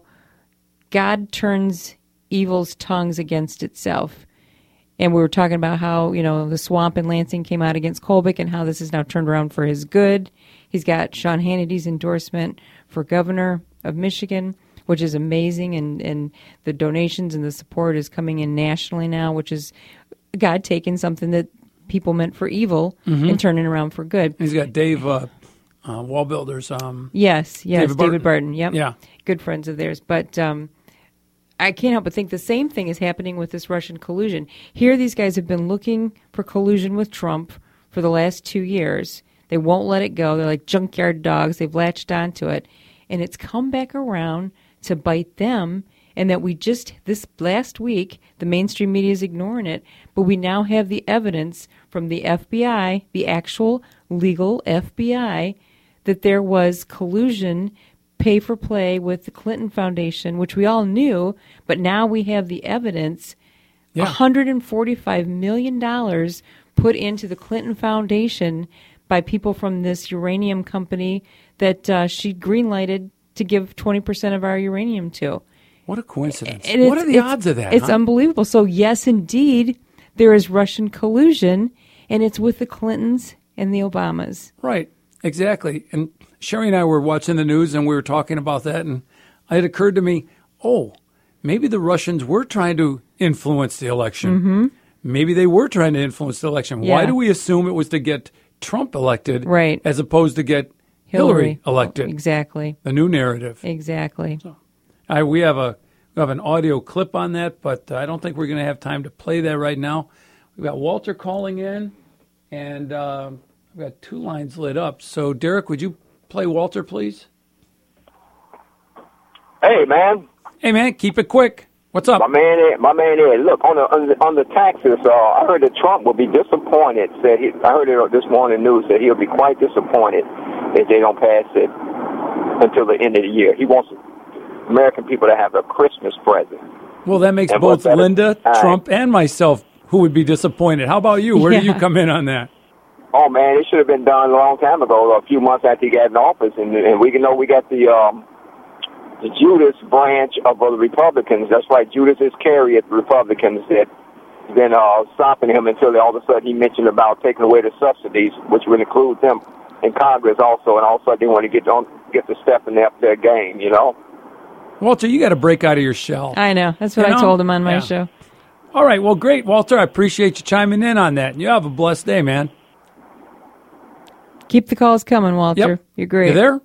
Speaker 3: God turns evil's tongues against itself. And we were talking about how, you know, the swamp in Lansing came out against Kolbick and how this is now turned around for his good. He's got Sean Hannity's endorsement for governor of Michigan, which is amazing. And, and the donations and the support is coming in nationally now, which is God taking something that people meant for evil
Speaker 2: Mhm.
Speaker 3: and turning around for good.
Speaker 2: he's got Dave uh, uh, Wall Builders. Um,
Speaker 3: Yes, yes,
Speaker 2: David
Speaker 3: David,
Speaker 2: Barton.
Speaker 3: Barton. Yep.
Speaker 2: Yeah.
Speaker 3: Good friends of theirs. But um, I can't help but think the same thing is happening with this Russian collusion. Here, these guys have been looking for collusion with Trump for the last two years. They won't let it go. They're like junkyard dogs. They've latched onto it. And it's come back around to bite them. And that we just, this last week, the mainstream media is ignoring it, but we now have the evidence from the F B I, the actual legal F B I, that there was collusion, pay for play with the Clinton Foundation, which we all knew, but now we have the evidence.
Speaker 2: Yeah.
Speaker 3: one hundred forty-five million dollars put into the Clinton Foundation by people from this uranium company that uh, she greenlighted to give twenty percent of our uranium to.
Speaker 2: what a coincidence!
Speaker 3: And
Speaker 2: What
Speaker 3: it's-
Speaker 2: are the
Speaker 3: it's-
Speaker 2: odds of that?
Speaker 3: It's
Speaker 2: huh?
Speaker 3: unbelievable. So, yes, indeed, there is Russian collusion, and it's with the Clintons and the Obamas.
Speaker 2: Right, exactly. And Sherry and I were watching the news, and we were talking about that, and it occurred to me, oh, maybe the Russians were trying to influence the election.
Speaker 3: Mm-hmm.
Speaker 2: Maybe they were trying to influence the election.
Speaker 3: Yeah.
Speaker 2: Why do we assume it was to get Trump elected
Speaker 3: right.
Speaker 2: as opposed to get
Speaker 3: Hillary,
Speaker 2: Hillary elected?
Speaker 3: Exactly.
Speaker 2: The new narrative.
Speaker 3: Exactly.
Speaker 2: So, I, we have a we have an audio clip on that, but I don't think we're going to have time to play that right now. We've got Walter calling in, and uh, we've got two lines lit up. So, Derek, would you play Walter, please?
Speaker 21: Hey, man.
Speaker 2: Hey, man, keep it quick. What's up?
Speaker 21: My man, Ed, my man Ed, look, on the, on the, on the taxes, uh, I heard that Trump will be disappointed. Said he, I heard it this morning news that he'll be quite disappointed if they don't pass it until the end of the year. He wants American people to have a Christmas present.
Speaker 2: Well, that makes
Speaker 21: And
Speaker 2: both
Speaker 21: what better-
Speaker 2: Linda,
Speaker 21: All right.
Speaker 2: Trump, and myself who would be disappointed. How about you? Where do you
Speaker 21: Yeah.
Speaker 2: come in on that?
Speaker 21: Oh man, it should have been done a long time ago, a few months after he got in office, and and we can know we got the um, the Judas branch of the Republicans. That's right, Judas Iscariot Republicans that been uh, stopping him until all of a sudden he mentioned about taking away the subsidies, which would include them in Congress also, and all of a sudden they want to get on get to stepping up their game, you know.
Speaker 2: Walter, you got to break out of your shell.
Speaker 3: I know. That's what
Speaker 2: You
Speaker 3: I
Speaker 2: know?
Speaker 3: told him on my
Speaker 2: Yeah.
Speaker 3: show.
Speaker 2: All right. Well, great, Walter. I appreciate you chiming in on that. You have a blessed day, man.
Speaker 3: Keep the calls coming, Walter.
Speaker 2: Yep.
Speaker 3: You're great.
Speaker 2: You there?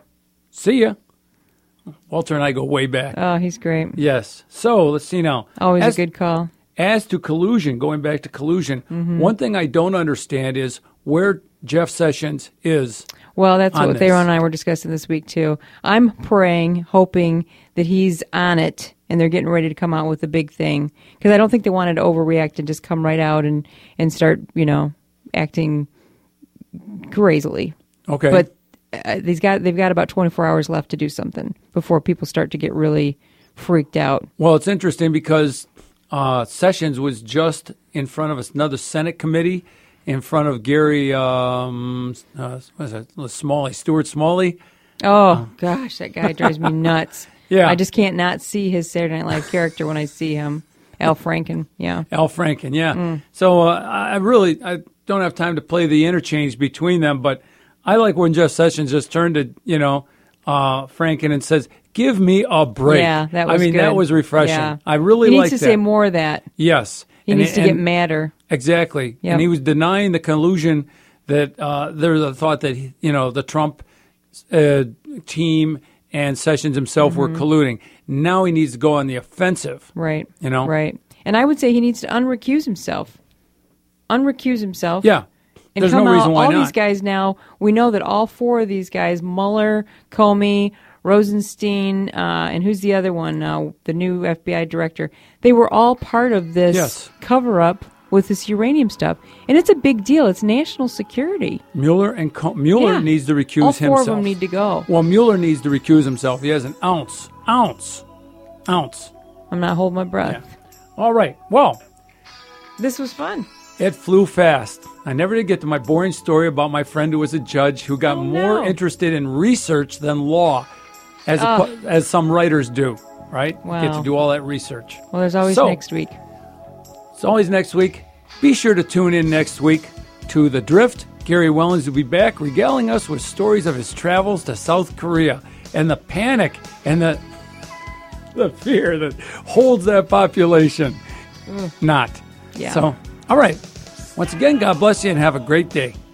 Speaker 2: See ya. Walter and I go way back.
Speaker 3: Oh, he's great.
Speaker 2: Yes. So let's see now.
Speaker 3: Always
Speaker 2: as,
Speaker 3: a good call.
Speaker 2: As to collusion, going back to collusion,
Speaker 3: Mhm.
Speaker 2: one thing I don't understand is where Jeff Sessions is.
Speaker 3: Well, that's
Speaker 2: on
Speaker 3: what
Speaker 2: this.
Speaker 3: Theron and I were discussing this week, too. I'm praying, hoping that he's on it and they're getting ready to come out with a big thing. Because I don't think they wanted to overreact and just come right out and, and start, you know, acting crazily.
Speaker 2: Okay.
Speaker 3: But uh, they've got, they've got about twenty-four hours left to do something before people start to get really freaked out.
Speaker 2: Well, it's interesting because uh, Sessions was just in front of another Senate committee, in front of Gary, um, uh, what is it, Smalley, Stuart Smalley.
Speaker 3: Oh, gosh, that guy drives me nuts.
Speaker 2: Yeah.
Speaker 3: I just can't not see his Saturday Night Live character when I see him. Al Franken, yeah.
Speaker 2: Al Franken, yeah.
Speaker 3: Mm.
Speaker 2: So uh, I really I don't have time to play the interchange between them, but I like when Jeff Sessions just turned to, you know, uh, Franken and says, give me a break.
Speaker 3: Yeah, that was
Speaker 2: I mean,
Speaker 3: good.
Speaker 2: that was refreshing.
Speaker 3: Yeah.
Speaker 2: I really
Speaker 3: He
Speaker 2: like
Speaker 3: needs
Speaker 2: that.
Speaker 3: to say more of that.
Speaker 2: Yes.
Speaker 3: He
Speaker 2: And-
Speaker 3: needs to get
Speaker 2: and-
Speaker 3: madder.
Speaker 2: Exactly.
Speaker 3: Yep.
Speaker 2: And he was denying the collusion that uh, there's a thought that, you know, the Trump uh, team and Sessions himself were
Speaker 3: Mhm.
Speaker 2: colluding. Now he needs to go on the offensive.
Speaker 3: Right.
Speaker 2: You know?
Speaker 3: Right. And I would say he needs to unrecuse himself. Unrecuse himself.
Speaker 2: Yeah.
Speaker 3: And
Speaker 2: There's
Speaker 3: come
Speaker 2: no
Speaker 3: out,
Speaker 2: reason why
Speaker 3: all
Speaker 2: not.
Speaker 3: these guys now, we know that all four of these guys, Mueller, Comey, Rosenstein, uh, and who's the other one, uh, the new F B I director, they were all part of this
Speaker 2: Yes.
Speaker 3: cover-up with this uranium stuff. And it's a big deal. It's national security.
Speaker 2: Mueller and Co- Mueller
Speaker 3: Yeah.
Speaker 2: needs to recuse
Speaker 3: All four
Speaker 2: himself.
Speaker 3: of them need to go.
Speaker 2: Well, Mueller needs to recuse himself. He has an ounce, ounce, ounce.
Speaker 3: I'm not holding my breath.
Speaker 2: All right. Well,
Speaker 3: this was fun.
Speaker 2: It flew fast. I never did get to my boring story about my friend who was a judge who got
Speaker 3: Oh,
Speaker 2: more
Speaker 3: no.
Speaker 2: interested in research than law, as
Speaker 3: Oh.
Speaker 2: oppo- as some writers do. Right?
Speaker 3: Wow.
Speaker 2: Get to do all that research.
Speaker 3: Well, there's always
Speaker 2: So,
Speaker 3: next week.
Speaker 2: It's always next week. Be sure to tune in next week to The Drift. Gary Wellings will be back regaling us with stories of his travels to South Korea and the panic and the the fear that holds that population.
Speaker 3: Mm.
Speaker 2: Not.
Speaker 3: Yeah.
Speaker 2: So, all right. Once again, God bless you and have a great day.